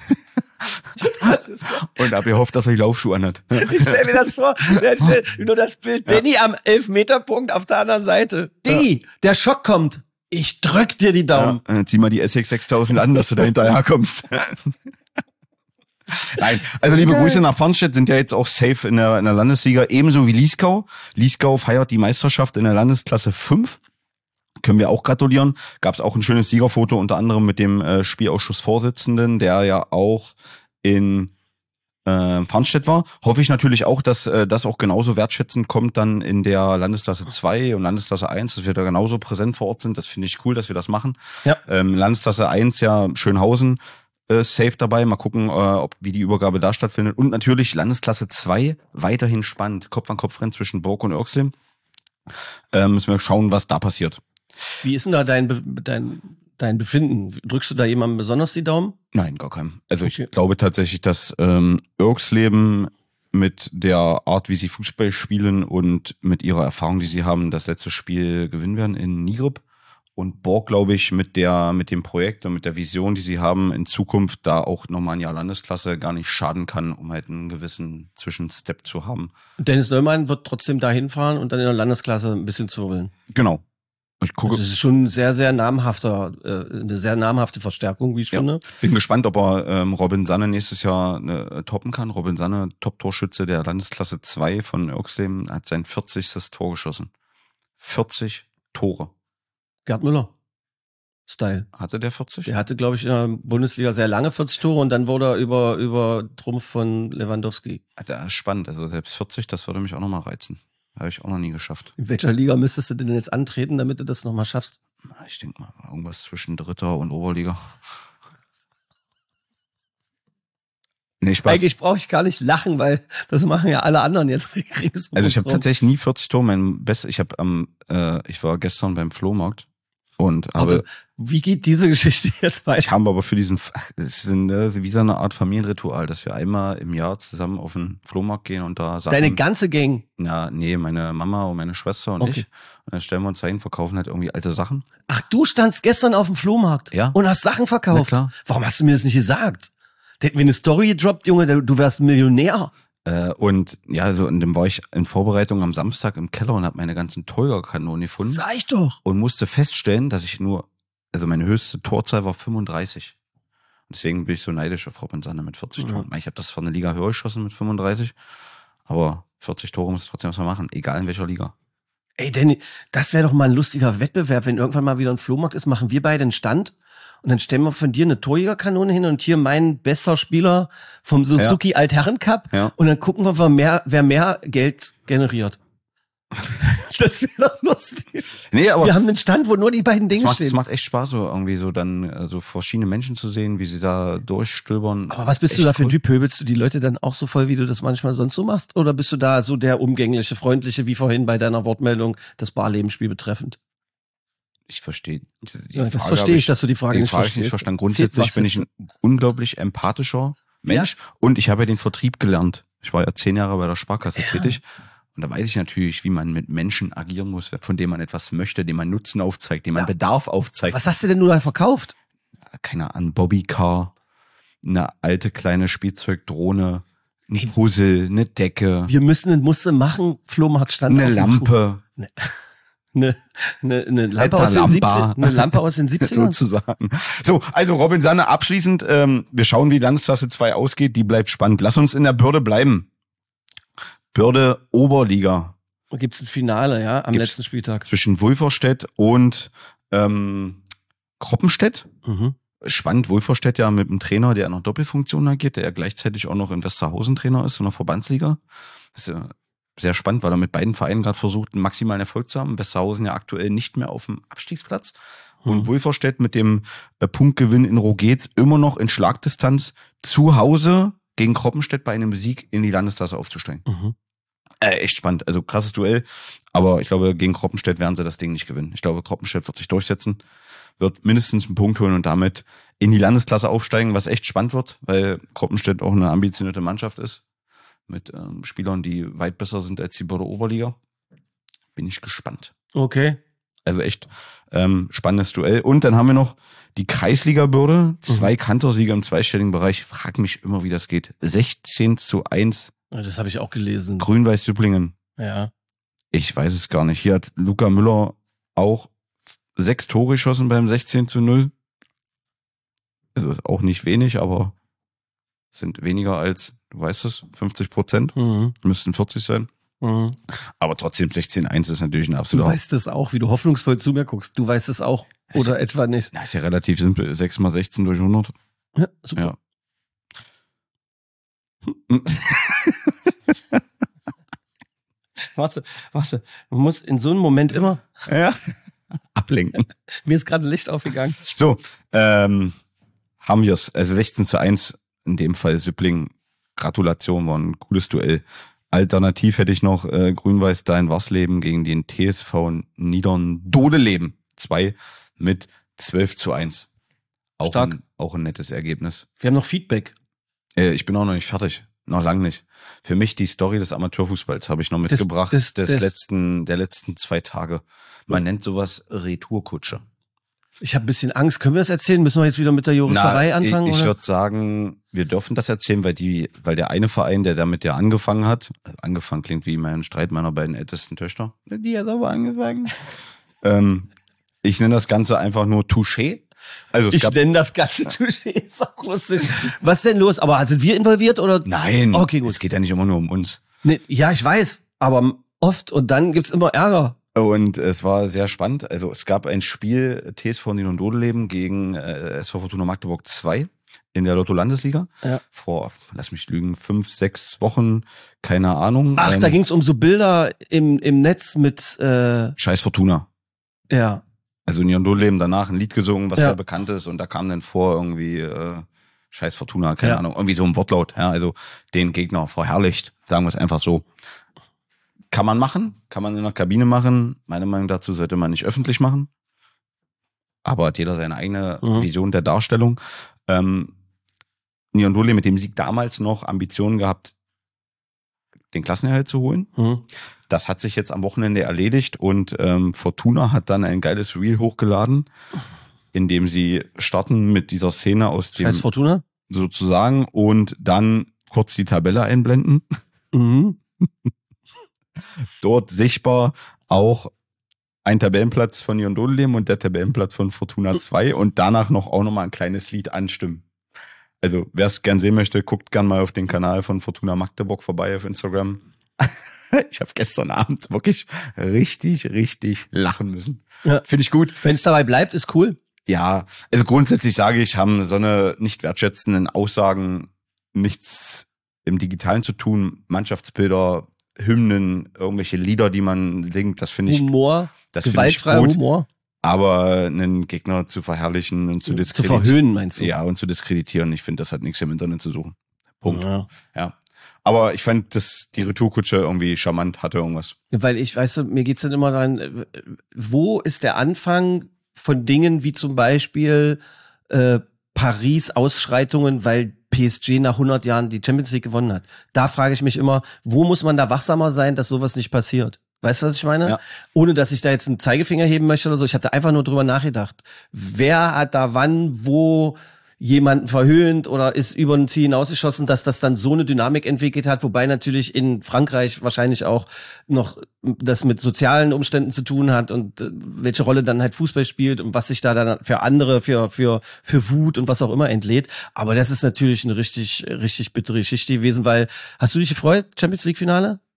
Und habe gehofft, dass er die Laufschuhe anhat. Ich stell mir das vor, nur das Bild, Danny am Elfmeterpunkt auf der anderen Seite. Diggi, der Schock kommt. Ich drück dir die Daumen. Ja, zieh mal die SX 6000 an, dass du da hinterher kommst. Nein, also liebe Grüße nach Farnstedt, sind ja jetzt auch safe in der Landesliga, ebenso wie Lieskau. Lieskau feiert die Meisterschaft in der Landesklasse 5. Können wir auch gratulieren. Gab es auch ein schönes Siegerfoto, unter anderem mit dem Spielausschussvorsitzenden, der ja auch in Farnstedt war. Hoffe ich natürlich auch, dass das auch genauso wertschätzend kommt dann in der Landesklasse 2 und Landesklasse 1, dass wir da genauso präsent vor Ort sind. Das finde ich cool, dass wir das machen. Ja. Landesklasse 1 ja Schönhausen safe dabei. Mal gucken, wie die Übergabe da stattfindet. Und natürlich Landesklasse 2 weiterhin spannend. Kopf an Kopf Rennen zwischen Burg und Örxlim. Müssen wir schauen, was da passiert. Wie ist denn da dein Befinden? Drückst du da jemandem besonders die Daumen? Nein, gar keinem. Also ich glaube tatsächlich, dass Örxleben mit der Art, wie sie Fußball spielen und mit ihrer Erfahrung, die sie haben, das letzte Spiel gewinnen werden in Nigrib. Und Borg, glaube ich, mit dem Projekt und mit der Vision, die sie haben, in Zukunft da auch nochmal ein Jahr Landesklasse gar nicht schaden kann, um halt einen gewissen Zwischenstep zu haben. Dennis Neumann wird trotzdem dahin fahren und dann in der Landesklasse ein bisschen zwirbeln. Genau. Ich gucke. Das ist schon eine sehr namhafte Verstärkung, wie ich finde. Bin gespannt, ob er Robin Sanne nächstes Jahr toppen kann. Robin Sanne, Top-Torschütze der Landesklasse 2 von Örxleben, hat sein 40. Tor geschossen. 40 Tore. Gerd Müller. Style. Hatte der 40? Der hatte, glaube ich, in der Bundesliga sehr lange 40 Tore und dann wurde er über Trumpf von Lewandowski. Das ist spannend. Also selbst 40, das würde mich auch nochmal reizen. Habe ich auch noch nie geschafft. In welcher Liga müsstest du denn jetzt antreten, damit du das nochmal schaffst? Ich denke mal, irgendwas zwischen Dritter und Oberliga. Nee, Spaß. Eigentlich brauche ich gar nicht lachen, weil das machen ja alle anderen jetzt. Also ich habe tatsächlich nie 40 Tore. Ich war gestern beim Flohmarkt und habe. Wie geht diese Geschichte jetzt weiter? Ich habe aber für es ist wie so eine Art Familienritual, dass wir einmal im Jahr zusammen auf den Flohmarkt gehen und da Sachen. Deine ganze Gang? Ja, nee, meine Mama und meine Schwester und ich. Und dann stellen wir uns da hin, verkaufen halt irgendwie alte Sachen. Ach, du standst gestern auf dem Flohmarkt? Ja. Und hast Sachen verkauft? Na klar. Warum hast du mir das nicht gesagt? Da hätten wir eine Story gedroppt, Junge, du wärst ein Millionär. Und dann war ich in Vorbereitung am Samstag im Keller und habe meine ganzen Teuerkanonen gefunden. Sag ich doch. Und musste feststellen, dass meine höchste Torzahl war 35. Und deswegen bin ich so neidisch auf Robin Sanne mit 40 Toren. Ich habe das von der Liga höher geschossen mit 35. Aber 40 Tore muss ich trotzdem was machen, egal in welcher Liga. Ey, Danny, das wäre doch mal ein lustiger Wettbewerb. Wenn irgendwann mal wieder ein Flohmarkt ist, machen wir beide einen Stand. Und dann stellen wir von dir eine Torjägerkanone hin und hier mein bester Spieler vom Suzuki Altherren Cup. Ja. Und dann gucken wir, wer mehr Geld generiert. Das wäre doch lustig. Nee, aber wir haben einen Stand, wo nur die beiden Dinge stehen. Es macht echt Spaß, so irgendwie so dann so verschiedene Menschen zu sehen, wie sie da durchstöbern. Aber was bist du da für ein Typ? Pöbelst du die Leute dann auch so voll, wie du das manchmal sonst so machst? Oder bist du da so der umgängliche, freundliche, wie vorhin bei deiner Wortmeldung, das Barlebenspiel betreffend? Ich verstehe die Frage. Das verstehe ich, dass du die Frage nicht verstehst. Nicht verstanden. Grundsätzlich bin ich ein unglaublich empathischer Mensch und ich habe ja den Vertrieb gelernt. Ich war ja 10 Jahre bei der Sparkasse tätig und da weiß ich natürlich, wie man mit Menschen agieren muss, von denen man etwas möchte, dem man Nutzen aufzeigt, dem man Bedarf aufzeigt. Was hast du denn nur da verkauft? Keine Ahnung, Bobbycar, eine alte kleine Spielzeugdrohne, ein Puzzle, eine Decke. Wir müssen einen Musse machen, Flohmarktstand eine Lampe. Eine Lampe aus den 70ern. Eine Lampe aus den 70ern. Sozusagen. So, also Robin Sanne, abschließend, wir schauen, wie Landesklasse 2 ausgeht, die bleibt spannend. Lass uns in der Bürde bleiben. Börde Oberliga. Gibt es ein Finale, ja, am letzten Spieltag. Zwischen Wulverstedt und Kroppenstedt. Mhm. Spannend, Wulverstedt ja mit einem Trainer, der in einer Doppelfunktion agiert, der ja gleichzeitig auch noch in Westerhausen Trainer ist, in der Verbandsliga. Das ist ja sehr spannend, weil er mit beiden Vereinen gerade versucht, einen maximalen Erfolg zu haben. Westerhausen ja aktuell nicht mehr auf dem Abstiegsplatz. Und Wulverstedt mit dem Punktgewinn in Rogetz immer noch in Schlagdistanz zu Hause gegen Kroppenstedt bei einem Sieg in die Landesklasse aufzusteigen. Mhm. Echt spannend, also krasses Duell. Aber ich glaube, gegen Kroppenstedt werden sie das Ding nicht gewinnen. Ich glaube, Kroppenstedt wird sich durchsetzen, wird mindestens einen Punkt holen und damit in die Landesklasse aufsteigen, was echt spannend wird, weil Kroppenstedt auch eine ambitionierte Mannschaft ist. Mit Spielern, die weit besser sind als die Börde Oberliga. Bin ich gespannt. Okay. Also echt spannendes Duell. Und dann haben wir noch die Kreisliga-Börde. 2 Kantersieger im zweistelligen Bereich. Frag mich immer, wie das geht. 16:1. Das habe ich auch gelesen. Grün-Weiß-Süpplingen. Ja. Ich weiß es gar nicht. Hier hat Luca Müller auch 6 Tore geschossen beim 16:0. Also ist auch nicht wenig, aber sind weniger als, du weißt es, 50%. Müssten 40 sein. Mhm. Aber trotzdem 16:1 ist natürlich ein Du absoluter... weißt es auch, wie du hoffnungsvoll zu mir guckst. Du weißt es auch. Oder etwa nicht. Na, ist ja relativ simpel. 6 mal 16 durch 100. Ja, super. Ja. Warte. Man muss in so einem Moment immer... Ja. Ablenken. Mir ist gerade Licht aufgegangen. So, haben wir es. Also 16:1, in dem Fall Süppling. Gratulation, war ein cooles Duell. Alternativ hätte ich noch Grün-Weiß Dein Warsleben gegen den TSV Niedern-Dodeleben. 2 mit 12:1. Stark. Auch ein nettes Ergebnis. Wir haben noch Feedback. Ich bin auch noch nicht fertig. Noch lang nicht. Für mich die Story des Amateurfußballs habe ich noch mitgebracht. Der letzten 2 Tage. Man nennt sowas Retourkutsche. Ich habe ein bisschen Angst. Können wir das erzählen? Müssen wir jetzt wieder mit der Juristerei anfangen? Ich würde sagen, wir dürfen das erzählen, weil der eine Verein, der damit ja angefangen hat, angefangen klingt wie mein Streit meiner beiden ältesten Töchter. Die hat aber angefangen. Ich nenne das Ganze einfach nur Touché. Also ich nenne das Ganze Touché, ist auch lustig. Was denn los? Aber sind wir involviert oder? Nein, okay, gut. Es geht ja nicht immer nur um uns. Nee, ja, ich weiß, aber oft und dann gibt's immer Ärger. Und es war sehr spannend. Also es gab ein Spiel TSV Niedern-Dodeleben gegen SV Fortuna Magdeburg 2 in der Lotto-Landesliga. Ja. Vor, lass mich lügen, 5, 6 Wochen, keine Ahnung. Ach, da ging's um so Bilder im Netz mit Scheiß Fortuna. Ja. Also Niedern-Dodeleben danach ein Lied gesungen, was sehr bekannt ist, und da kam dann vor irgendwie Scheiß Fortuna, keine Ahnung, irgendwie so ein Wortlaut, ja, also den Gegner verherrlicht, sagen wir es einfach so. Kann man machen, kann man in der Kabine machen. Meine Meinung dazu sollte man nicht öffentlich machen. Aber hat jeder seine eigene Vision der Darstellung. Niedern-Dodeleben mit dem Sieg damals noch Ambitionen gehabt, den Klassenerhalt zu holen. Das hat sich jetzt am Wochenende erledigt und Fortuna hat dann ein geiles Reel hochgeladen, in dem sie starten mit dieser Szene aus dem Scheiß Fortuna sozusagen und dann kurz die Tabelle einblenden. Dort sichtbar auch ein Tabellenplatz von Niedern-Dodeleben und der Tabellenplatz von Fortuna 2 und danach auch nochmal ein kleines Lied anstimmen. Also wer es gern sehen möchte, guckt gern mal auf den Kanal von Fortuna Magdeburg vorbei auf Instagram. Ich habe gestern Abend wirklich richtig lachen müssen. Ja. Finde ich gut. Wenn es dabei bleibt, ist cool. Ja, also grundsätzlich sage ich, haben so eine nicht wertschätzenden Aussagen nichts im Digitalen zu tun. Mannschaftsbilder, Hymnen, irgendwelche Lieder, die man singt, das finde ich... Humor, gewaltfreier Humor. Aber einen Gegner zu verherrlichen und zu diskreditieren. Zu verhöhnen, meinst du? Ja, und zu diskreditieren. Ich finde, das hat nichts im Internet zu suchen. Punkt. Ja. Aber ich fand, dass die Retourkutsche irgendwie charmant hatte irgendwas. Weil ich, weißt du, mir geht's dann immer daran, wo ist der Anfang von Dingen wie zum Beispiel Paris-Ausschreitungen, weil PSG nach 100 Jahren die Champions League gewonnen hat. Da frage ich mich immer, wo muss man da wachsamer sein, dass sowas nicht passiert? Weißt du, was ich meine? Ja. Ohne, dass ich da jetzt einen Zeigefinger heben möchte oder so. Ich habe da einfach nur drüber nachgedacht. Wer hat da wann, wo jemanden verhöhnt oder ist über ein Ziel hinausgeschossen, dass das dann so eine Dynamik entwickelt hat, wobei natürlich in Frankreich wahrscheinlich auch noch das mit sozialen Umständen zu tun hat und welche Rolle dann halt Fußball spielt und was sich da dann für andere, für Wut und was auch immer entlädt. Aber das ist natürlich eine richtig bittere Geschichte gewesen, weil, hast du dich gefreut, Champions League Finale?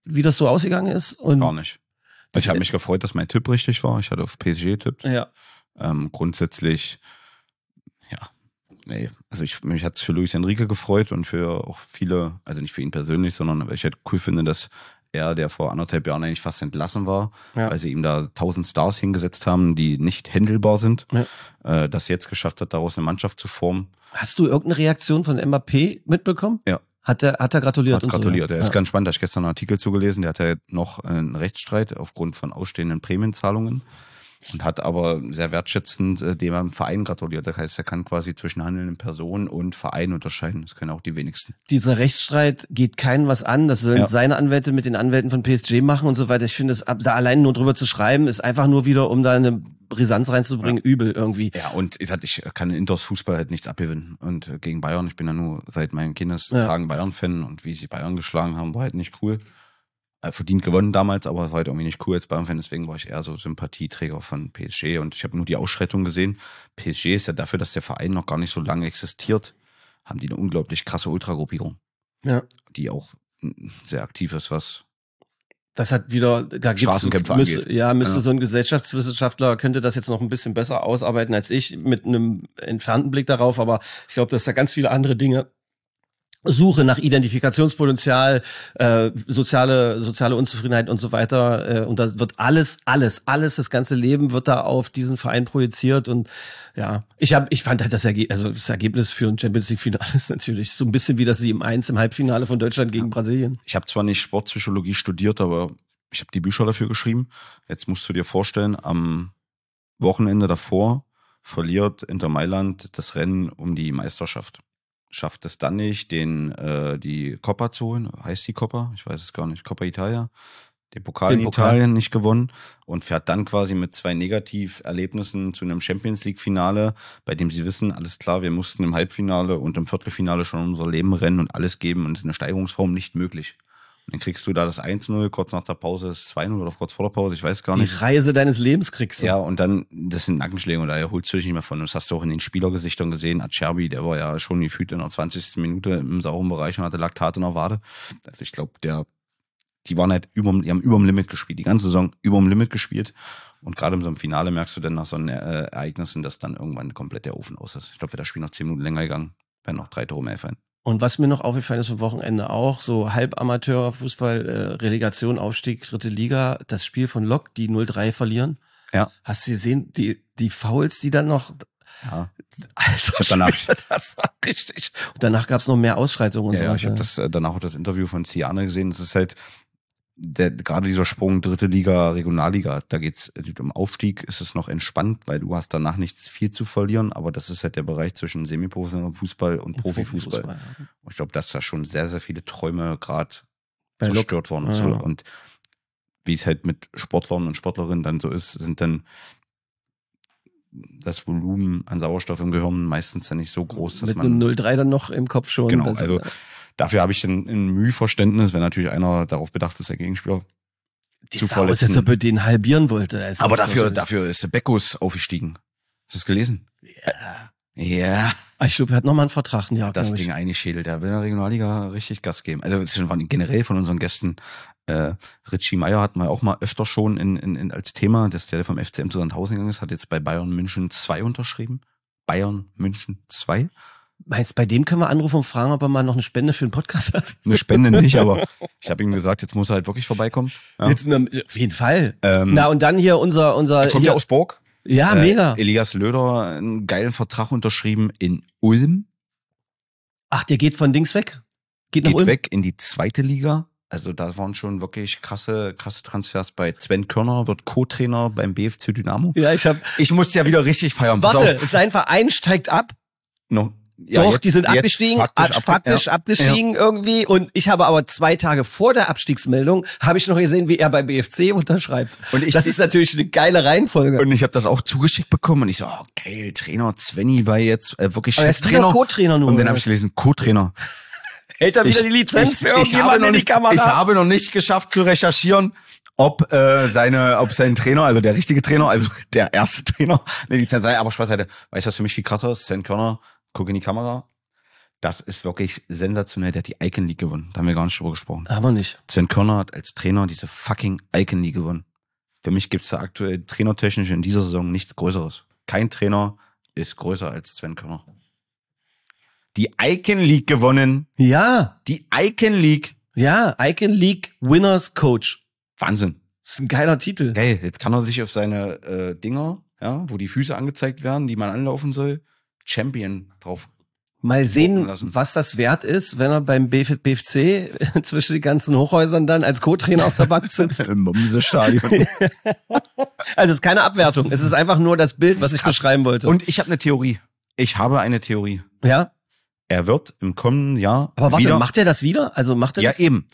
wie das so ausgegangen ist? Und Gar nicht. Ich habe mich gefreut, dass mein Tipp richtig war. Ich hatte auf PSG getippt. Ja. Grundsätzlich, ja, nee. Also mich hat's für Luis Enrique gefreut und für auch viele, also nicht für ihn persönlich, sondern weil ich halt cool finde, dass er, der vor 1,5 Jahren eigentlich fast entlassen war, weil sie ihm da 1000 Stars hingesetzt haben, die nicht händelbar sind, das jetzt geschafft hat, daraus eine Mannschaft zu formen. Hast du irgendeine Reaktion von Mbappé mitbekommen? Ja. Hat er gratuliert? Hat gratuliert. So, Er ist ganz spannend, da habe ich gestern einen Artikel zugelesen, der hatte noch einen Rechtsstreit aufgrund von ausstehenden Prämienzahlungen. Und hat aber sehr wertschätzend dem Verein gratuliert. Das heißt, er kann quasi zwischen handelnden Personen und Verein unterscheiden. Das können auch die wenigsten. Dieser Rechtsstreit geht keinen was an. Das sollen seine Anwälte mit den Anwälten von PSG machen und so weiter. Ich finde, da allein nur drüber zu schreiben, ist einfach nur wieder, um da eine Brisanz reinzubringen, übel irgendwie. Ja, und ich kann in Inters Fußball halt nichts abgewinnen. Und gegen Bayern, ich bin ja nur seit meinen Kindestagen Bayern-Fan und wie sie Bayern geschlagen haben, war halt nicht cool. Verdient gewonnen damals, aber es war halt irgendwie nicht cool als Bayern-Fan, deswegen war ich eher so Sympathieträger von PSG und ich habe nur die Ausschreitung gesehen. PSG ist ja dafür, dass der Verein noch gar nicht so lange existiert, haben die eine unglaublich krasse Ultragruppierung, die auch sehr aktiv ist, was das hat wieder, da Straßenkämpfe angeht. Müsste so ein Gesellschaftswissenschaftler, könnte das jetzt noch ein bisschen besser ausarbeiten als ich, mit einem entfernten Blick darauf, aber ich glaube, dass da ganz viele andere Dinge, Suche nach Identifikationspotenzial, soziale Unzufriedenheit und so weiter. Und da wird alles, das ganze Leben wird da auf diesen Verein projiziert. Und ja, ich fand halt das Ergebnis für ein Champions League Finale ist natürlich so ein bisschen wie das 7-1 im Halbfinale von Deutschland gegen Brasilien. Ich habe zwar nicht Sportpsychologie studiert, aber ich habe die Bücher dafür geschrieben. Jetzt musst du dir vorstellen, am Wochenende davor verliert Inter Mailand das Rennen um die Meisterschaft. Schafft es dann nicht, die Coppa zu holen. Heißt die Coppa? Ich weiß es gar nicht. Coppa Italia. Den Pokal in Italien nicht gewonnen und fährt dann quasi mit 2 Negativerlebnissen zu einem Champions League Finale, bei dem sie wissen, alles klar, wir mussten im Halbfinale und im Viertelfinale schon unser Leben rennen und alles geben und es ist eine Steigerungsform nicht möglich. Und dann kriegst du da das 1-0, kurz nach der Pause ist 2-0 oder kurz vor der Pause, ich weiß gar nicht. Die Reise deines Lebens kriegst du. Ja, und dann, das sind Nackenschläge und da erholst du dich nicht mehr von. Das hast du auch in den Spielergesichtern gesehen. Acerbi, der war ja schon gefühlt in der 20. Minute im sauren Bereich und hatte Laktat in der Wade. Also ich glaube, die waren halt die haben überm Limit gespielt. Die ganze Saison überm Limit gespielt. Und gerade in so einem Finale merkst du dann nach so einen Ereignissen, dass dann irgendwann komplett der Ofen aus ist. Ich glaube, wäre das Spiel noch 10 Minuten länger gegangen, wären noch 3 Tore mehr fallen. Und was mir noch aufgefallen ist am Wochenende auch, so Halbamateur-Fußball, Relegation, Aufstieg, 3. Liga, das Spiel von Lok, die 0-3 verlieren. Ja. Hast du gesehen, die Fouls, die dann noch... Ja. Alter, ich danach, das war richtig. Und danach gab es noch mehr Ausschreitungen und so. Ja, ich habe danach auch das Interview von Ciane gesehen. Das ist halt gerade dieser Sprung 3. Liga, Regionalliga, da geht's um Aufstieg, ist es noch entspannt, weil du hast danach nichts viel zu verlieren, aber das ist halt der Bereich zwischen semiprofessionellem Fußball und Profifußball. Und ich glaube, dass da schon sehr, sehr viele Träume gerade zerstört worden. Ja. Und wie es halt mit Sportlern und Sportlerinnen dann so ist, sind dann das Volumen an Sauerstoff im Gehirn meistens dann nicht so groß, dass mit einem 0-3 dann noch im Kopf schon. Genau, also dafür habe ich dann ein Mühverständnis, wenn natürlich einer darauf bedacht ist, der Gegenspieler zu verletzen. Als ob er den halbieren wollte. Aber dafür ist der Beckus aufgestiegen. Hast du es gelesen? Ja. Ich glaube, er hat nochmal einen Vertrag. Ja, das Ding eingeschädelt. Der will in der Regionalliga richtig Gas geben. Also das sind generell von unseren Gästen. Richie Meyer hatten wir auch mal öfter schon als Thema, dass der vom FCM zu Sandhausen gegangen ist, hat jetzt bei Bayern München 2 unterschrieben. Bayern München 2. Meinst, bei dem können wir anrufen und fragen, ob er mal noch eine Spende für den Podcast hat? Eine Spende nicht, aber ich habe ihm gesagt, jetzt muss er halt wirklich vorbeikommen. Ja. Jetzt auf jeden Fall. Na und dann hier unser er kommt ja aus Borg. Ja, mega. Elias Löder einen geilen Vertrag unterschrieben in Ulm. Ach, der geht von Dings weg? Geht nach Ulm? Weg in die 2. Liga. Also da waren schon wirklich krasse Transfers bei Sven Körner, wird Co-Trainer beim BFC Dynamo. Ja, ich musste ja wieder richtig feiern. Warte, sein Verein steigt ab. No. Ja, doch, die sind abgestiegen, faktisch abgestiegen irgendwie. Und ich habe aber 2 Tage vor der Abstiegsmeldung, habe ich noch gesehen, wie er bei BFC unterschreibt. Und das ist natürlich eine geile Reihenfolge. Und ich habe das auch zugeschickt bekommen und ich so, oh, geil, Trainer Svenny bei jetzt wirklich Cheftrainer. Co-Trainer nur. Und dann habe ich gelesen, Co-Trainer. Hält er wieder die Lizenz für irgendjemanden in die Kamera? Ich habe noch nicht geschafft zu recherchieren, ob sein Trainer, also der richtige Trainer, also der erste Trainer, eine Lizenz hat. Aber Spaß hatte, weißt du, was für mich viel krasser ist? Sven Körner, guck in die Kamera. Das ist wirklich sensationell. Der hat die Icon League gewonnen. Da haben wir gar nicht drüber gesprochen. Aber nicht. Sven Körner hat als Trainer diese fucking Icon League gewonnen. Für mich gibt's da aktuell trainertechnisch in dieser Saison nichts Größeres. Kein Trainer ist größer als Sven Körner. Die Icon League gewonnen. Ja. Die Icon League. Ja, Icon League Winners Coach. Wahnsinn. Das ist ein geiler Titel. Geil, jetzt kann er sich auf seine Dinger, ja, wo die Füße angezeigt werden, die man anlaufen soll, Champion drauf. Mal sehen, lassen. was das wert ist, wenn er beim BFC zwischen den ganzen Hochhäusern dann als Co-Trainer auf der Bank sitzt. Im Mommse-Stadion. Also es ist keine Abwertung. Es ist einfach nur das Bild, was ich beschreiben wollte. Und ich habe eine Theorie. Ich habe eine Theorie. Ja. Er wird im kommenden Jahr Aber warte, wieder, macht er das wieder? Also macht er ja das? eben.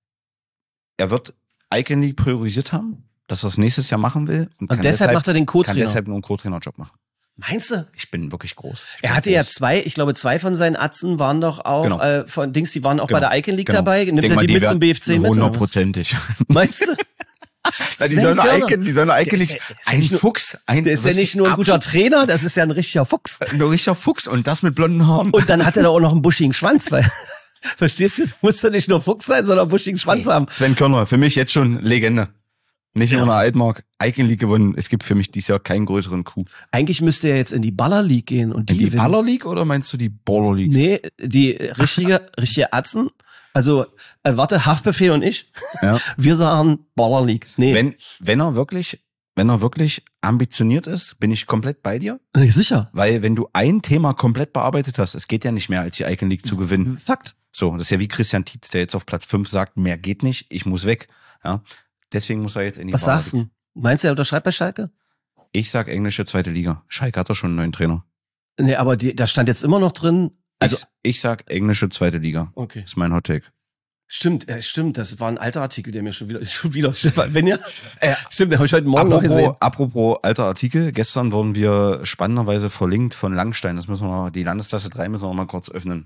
Er wird Icon League priorisiert haben, dass er es nächstes Jahr machen will. Und deshalb macht er den Kann Co-Trainer. deshalb nur einen Co-Trainer-Job machen. Meinst du? Ich bin wirklich groß. Er hatte ja zwei von seinen Atzen waren doch auch Genau. von Dings, die waren auch Genau. bei der Icon League Genau. dabei. Nimmt Denk er mal, die mit zum BFC mit? oder was? Hundertprozentig. Meinst du? Ja, die Sven sollen Körner. Icon League. Der ist ja Ein nicht nur- Fuchs. Der ist ja nicht nur ein guter Trainer, das ist ja ein richtiger Fuchs. Ein richtiger Fuchs und das mit blonden Haaren. Und dann hat er da auch noch einen buschigen Schwanz, weil, verstehst du, musst du nicht nur Fuchs sein, sondern einen buschigen Schwanz haben. Sven Körner, für mich jetzt schon Legende. Nicht nur eine Altmark, Icon League gewonnen. Es gibt für mich dieses Jahr keinen größeren Coup. Eigentlich müsste er jetzt in die Baller League gehen und die Die gewinnen. Baller League oder meinst du die Baller League? Nee, die richtige Atzen. Also, warte, Haftbefehl und ich. Ja. Wir sagen Baller League. Nee, Wenn er wirklich ambitioniert ist, bin ich komplett bei dir. sicher. Weil wenn du ein Thema komplett bearbeitet hast, es geht ja nicht mehr, als die Icon League zu gewinnen. Fakt. So, das ist ja wie Christian Tietz, der jetzt auf Platz 5 sagt, mehr geht nicht, ich muss weg. Ja, deswegen muss er jetzt in die Was Baller sagst League. du? Meinst du, er unterschreibt bei Schalke? Ich sag englische zweite Liga. Schalke hat doch schon einen neuen Trainer. Nee, aber da stand jetzt immer noch drin. Also, Ich sag englische zweite Liga. okay. Das ist mein Hot Take. Stimmt, das war ein alter Artikel, der mir schon wieder wenn ja, stimmt, den habe ich heute Morgen noch gesehen. Apropos alter Artikel, gestern wurden wir spannenderweise verlinkt von Langstein. Das müssen wir noch, die Landestasse 3 müssen wir noch mal kurz öffnen.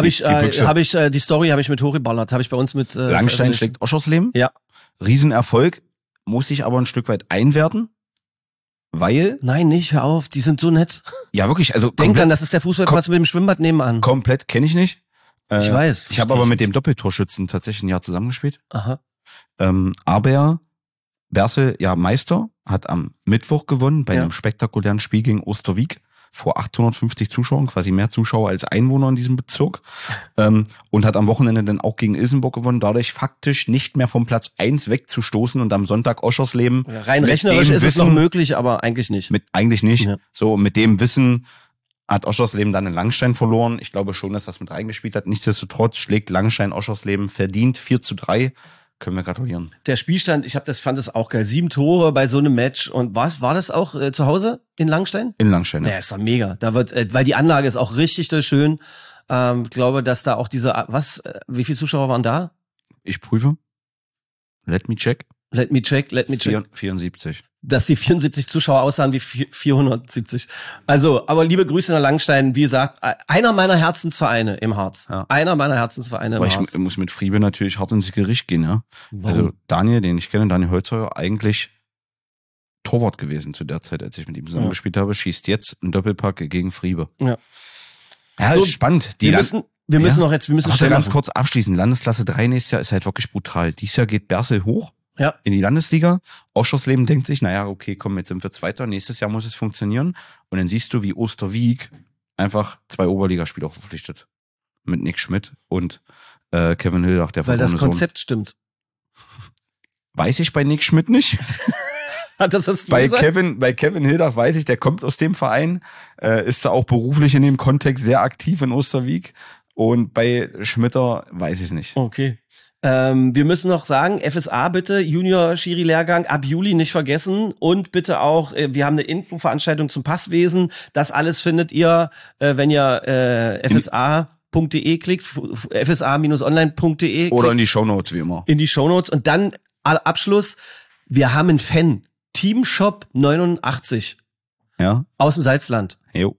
Die Story habe ich mit hochgeballert, habe ich bei uns mit Langstein veröffentlicht. schlägt Oschersleben. Ja. Riesenerfolg, muss ich aber ein Stück weit einwerten, weil, Nein, nicht, hör auf, die sind so nett. ja wirklich, also Denk dran, das ist der Fußballplatz mit dem Schwimmbad nebenan. komplett kenne ich nicht. Ich weiß. Ich habe aber mit dem Doppeltorschützen tatsächlich ein Jahr zusammengespielt. Aha. Aber Bersel, ja Meister, hat am Mittwoch gewonnen bei Ja. einem spektakulären Spiel gegen Osterwieck vor 850 Zuschauern, quasi mehr Zuschauer als Einwohner in diesem Bezirk. Und hat am Wochenende dann auch gegen Ilsenburg gewonnen, dadurch faktisch nicht mehr vom Platz 1 wegzustoßen und am Sonntag Oschersleben. Ja, rein mit rechnerisch dem ist es Wissen- noch möglich, aber eigentlich nicht. Eigentlich nicht. Ja. So, mit dem Wissen hat Oschersleben dann in Langstein verloren. Ich glaube schon, dass das mit reingespielt hat. Nichtsdestotrotz schlägt Langstein Oschersleben verdient 4:3. Können wir gratulieren. Der Spielstand, fand das auch geil. 7 Tore bei so einem Match. Und war das auch zu Hause in Langstein? In Langstein. Ja, ist doch mega. Da wird, weil die Anlage ist auch richtig schön. Glaube, dass da auch wie viele Zuschauer waren da? Ich prüfe. Let me check. Let me check. 74. Dass die 74 Zuschauer aussahen wie 470. Also, aber liebe Grüße nach Langstein. Wie gesagt, einer meiner Herzensvereine im Harz. Ja. Einer meiner Herzensvereine Aber im ich Harz. muss mit Friebe natürlich hart ins Gericht gehen, ja. Warum? Also Daniel, den ich kenne, Daniel Holzheuer, eigentlich Torwart gewesen zu der Zeit, als ich mit ihm zusammengespielt habe, schießt jetzt einen Doppelpack gegen Friebe. Ja. Ja, So, ist spannend. wir müssen Aber schnell ganz machen. kurz abschließen. Landesklasse 3 nächstes Jahr ist halt wirklich brutal. Dieses Jahr geht Bersel hoch Ja. in die Landesliga. Oschersleben denkt sich, naja, okay, komm, jetzt sind wir Zweiter. Nächstes Jahr muss es funktionieren. Und dann siehst du, wie Osterwieck einfach 2 Oberligaspieler verpflichtet. Mit Nick Schmidt und Kevin Hildach, der Weil das verlorene Sohn. Konzept stimmt. Weiß ich bei Nick Schmidt nicht. Hat das du Bei gesagt? Kevin Hildach weiß ich, der kommt aus dem Verein, ist da auch beruflich in dem Kontext sehr aktiv in Osterwieck. Und bei Schmitter weiß ich es nicht. Okay. Wir müssen noch sagen, FSA bitte, Junior-Schiri-Lehrgang ab Juli nicht vergessen und bitte auch, wir haben eine Infoveranstaltung zum Passwesen. Das alles findet ihr, wenn ihr fsa.de klickt, fsa-online.de Oder in klickt, die Shownotes, wie immer. in die Shownotes. Und dann Abschluss, wir haben einen Fan, Teamshop 89 Ja? aus dem Salzland. Jo.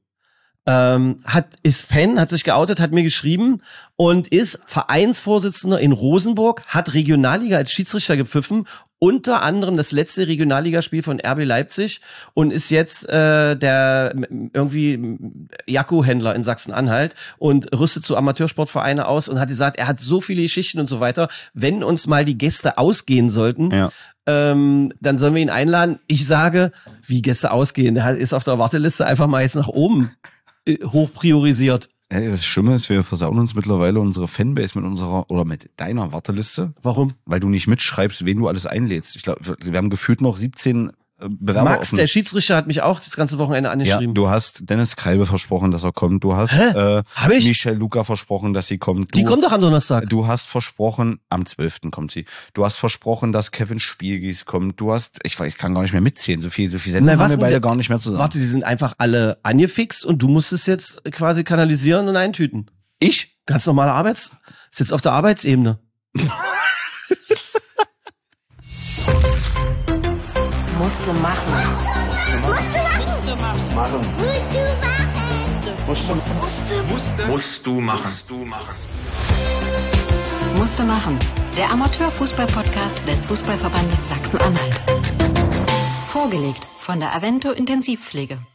Ist Fan, hat sich geoutet, hat mir geschrieben und ist Vereinsvorsitzender in Rosenburg, hat Regionalliga als Schiedsrichter gepfiffen unter anderem das letzte Regionalligaspiel von RB Leipzig und ist jetzt der irgendwie Jakku-Händler in Sachsen-Anhalt und rüstet so Amateursportvereine aus und hat gesagt, er hat so viele Geschichten und so weiter. Wenn uns mal die Gäste ausgehen sollten, dann sollen wir ihn einladen. Ich sage, wie Gäste ausgehen, der ist auf der Warteliste einfach mal jetzt nach oben hoch priorisiert. Ey, das Schlimme ist, wir versauen uns mittlerweile unsere Fanbase mit deiner Warteliste. Warum? Weil du nicht mitschreibst, wen du alles einlädst. Ich glaube, wir haben gefühlt noch 17 Bewerber Max, offen. der Schiedsrichter, hat mich auch das ganze Wochenende angeschrieben. Ja, du hast Dennis Kreibe versprochen, dass er kommt. Du hast Hab ich? Michelle Luca versprochen, dass sie kommt. Die kommt doch am Donnerstag. Du hast versprochen, am 12. kommt sie. Du hast versprochen, dass Kevin Spielgies kommt. Du hast, ich kann gar nicht mehr mitzählen. So viel Sendungen haben wir beide gar nicht mehr zusammen. Warte, die sind einfach alle angefixt und du musst es jetzt quasi kanalisieren und eintüten. Ich? Ganz normale ist jetzt auf der Arbeitsebene. Musste machen. Musst du machen. Musste machen. Der Amateurfußball-Podcast des Fußballverbandes Sachsen-Anhalt. Vorgelegt von der Avento Intensivpflege.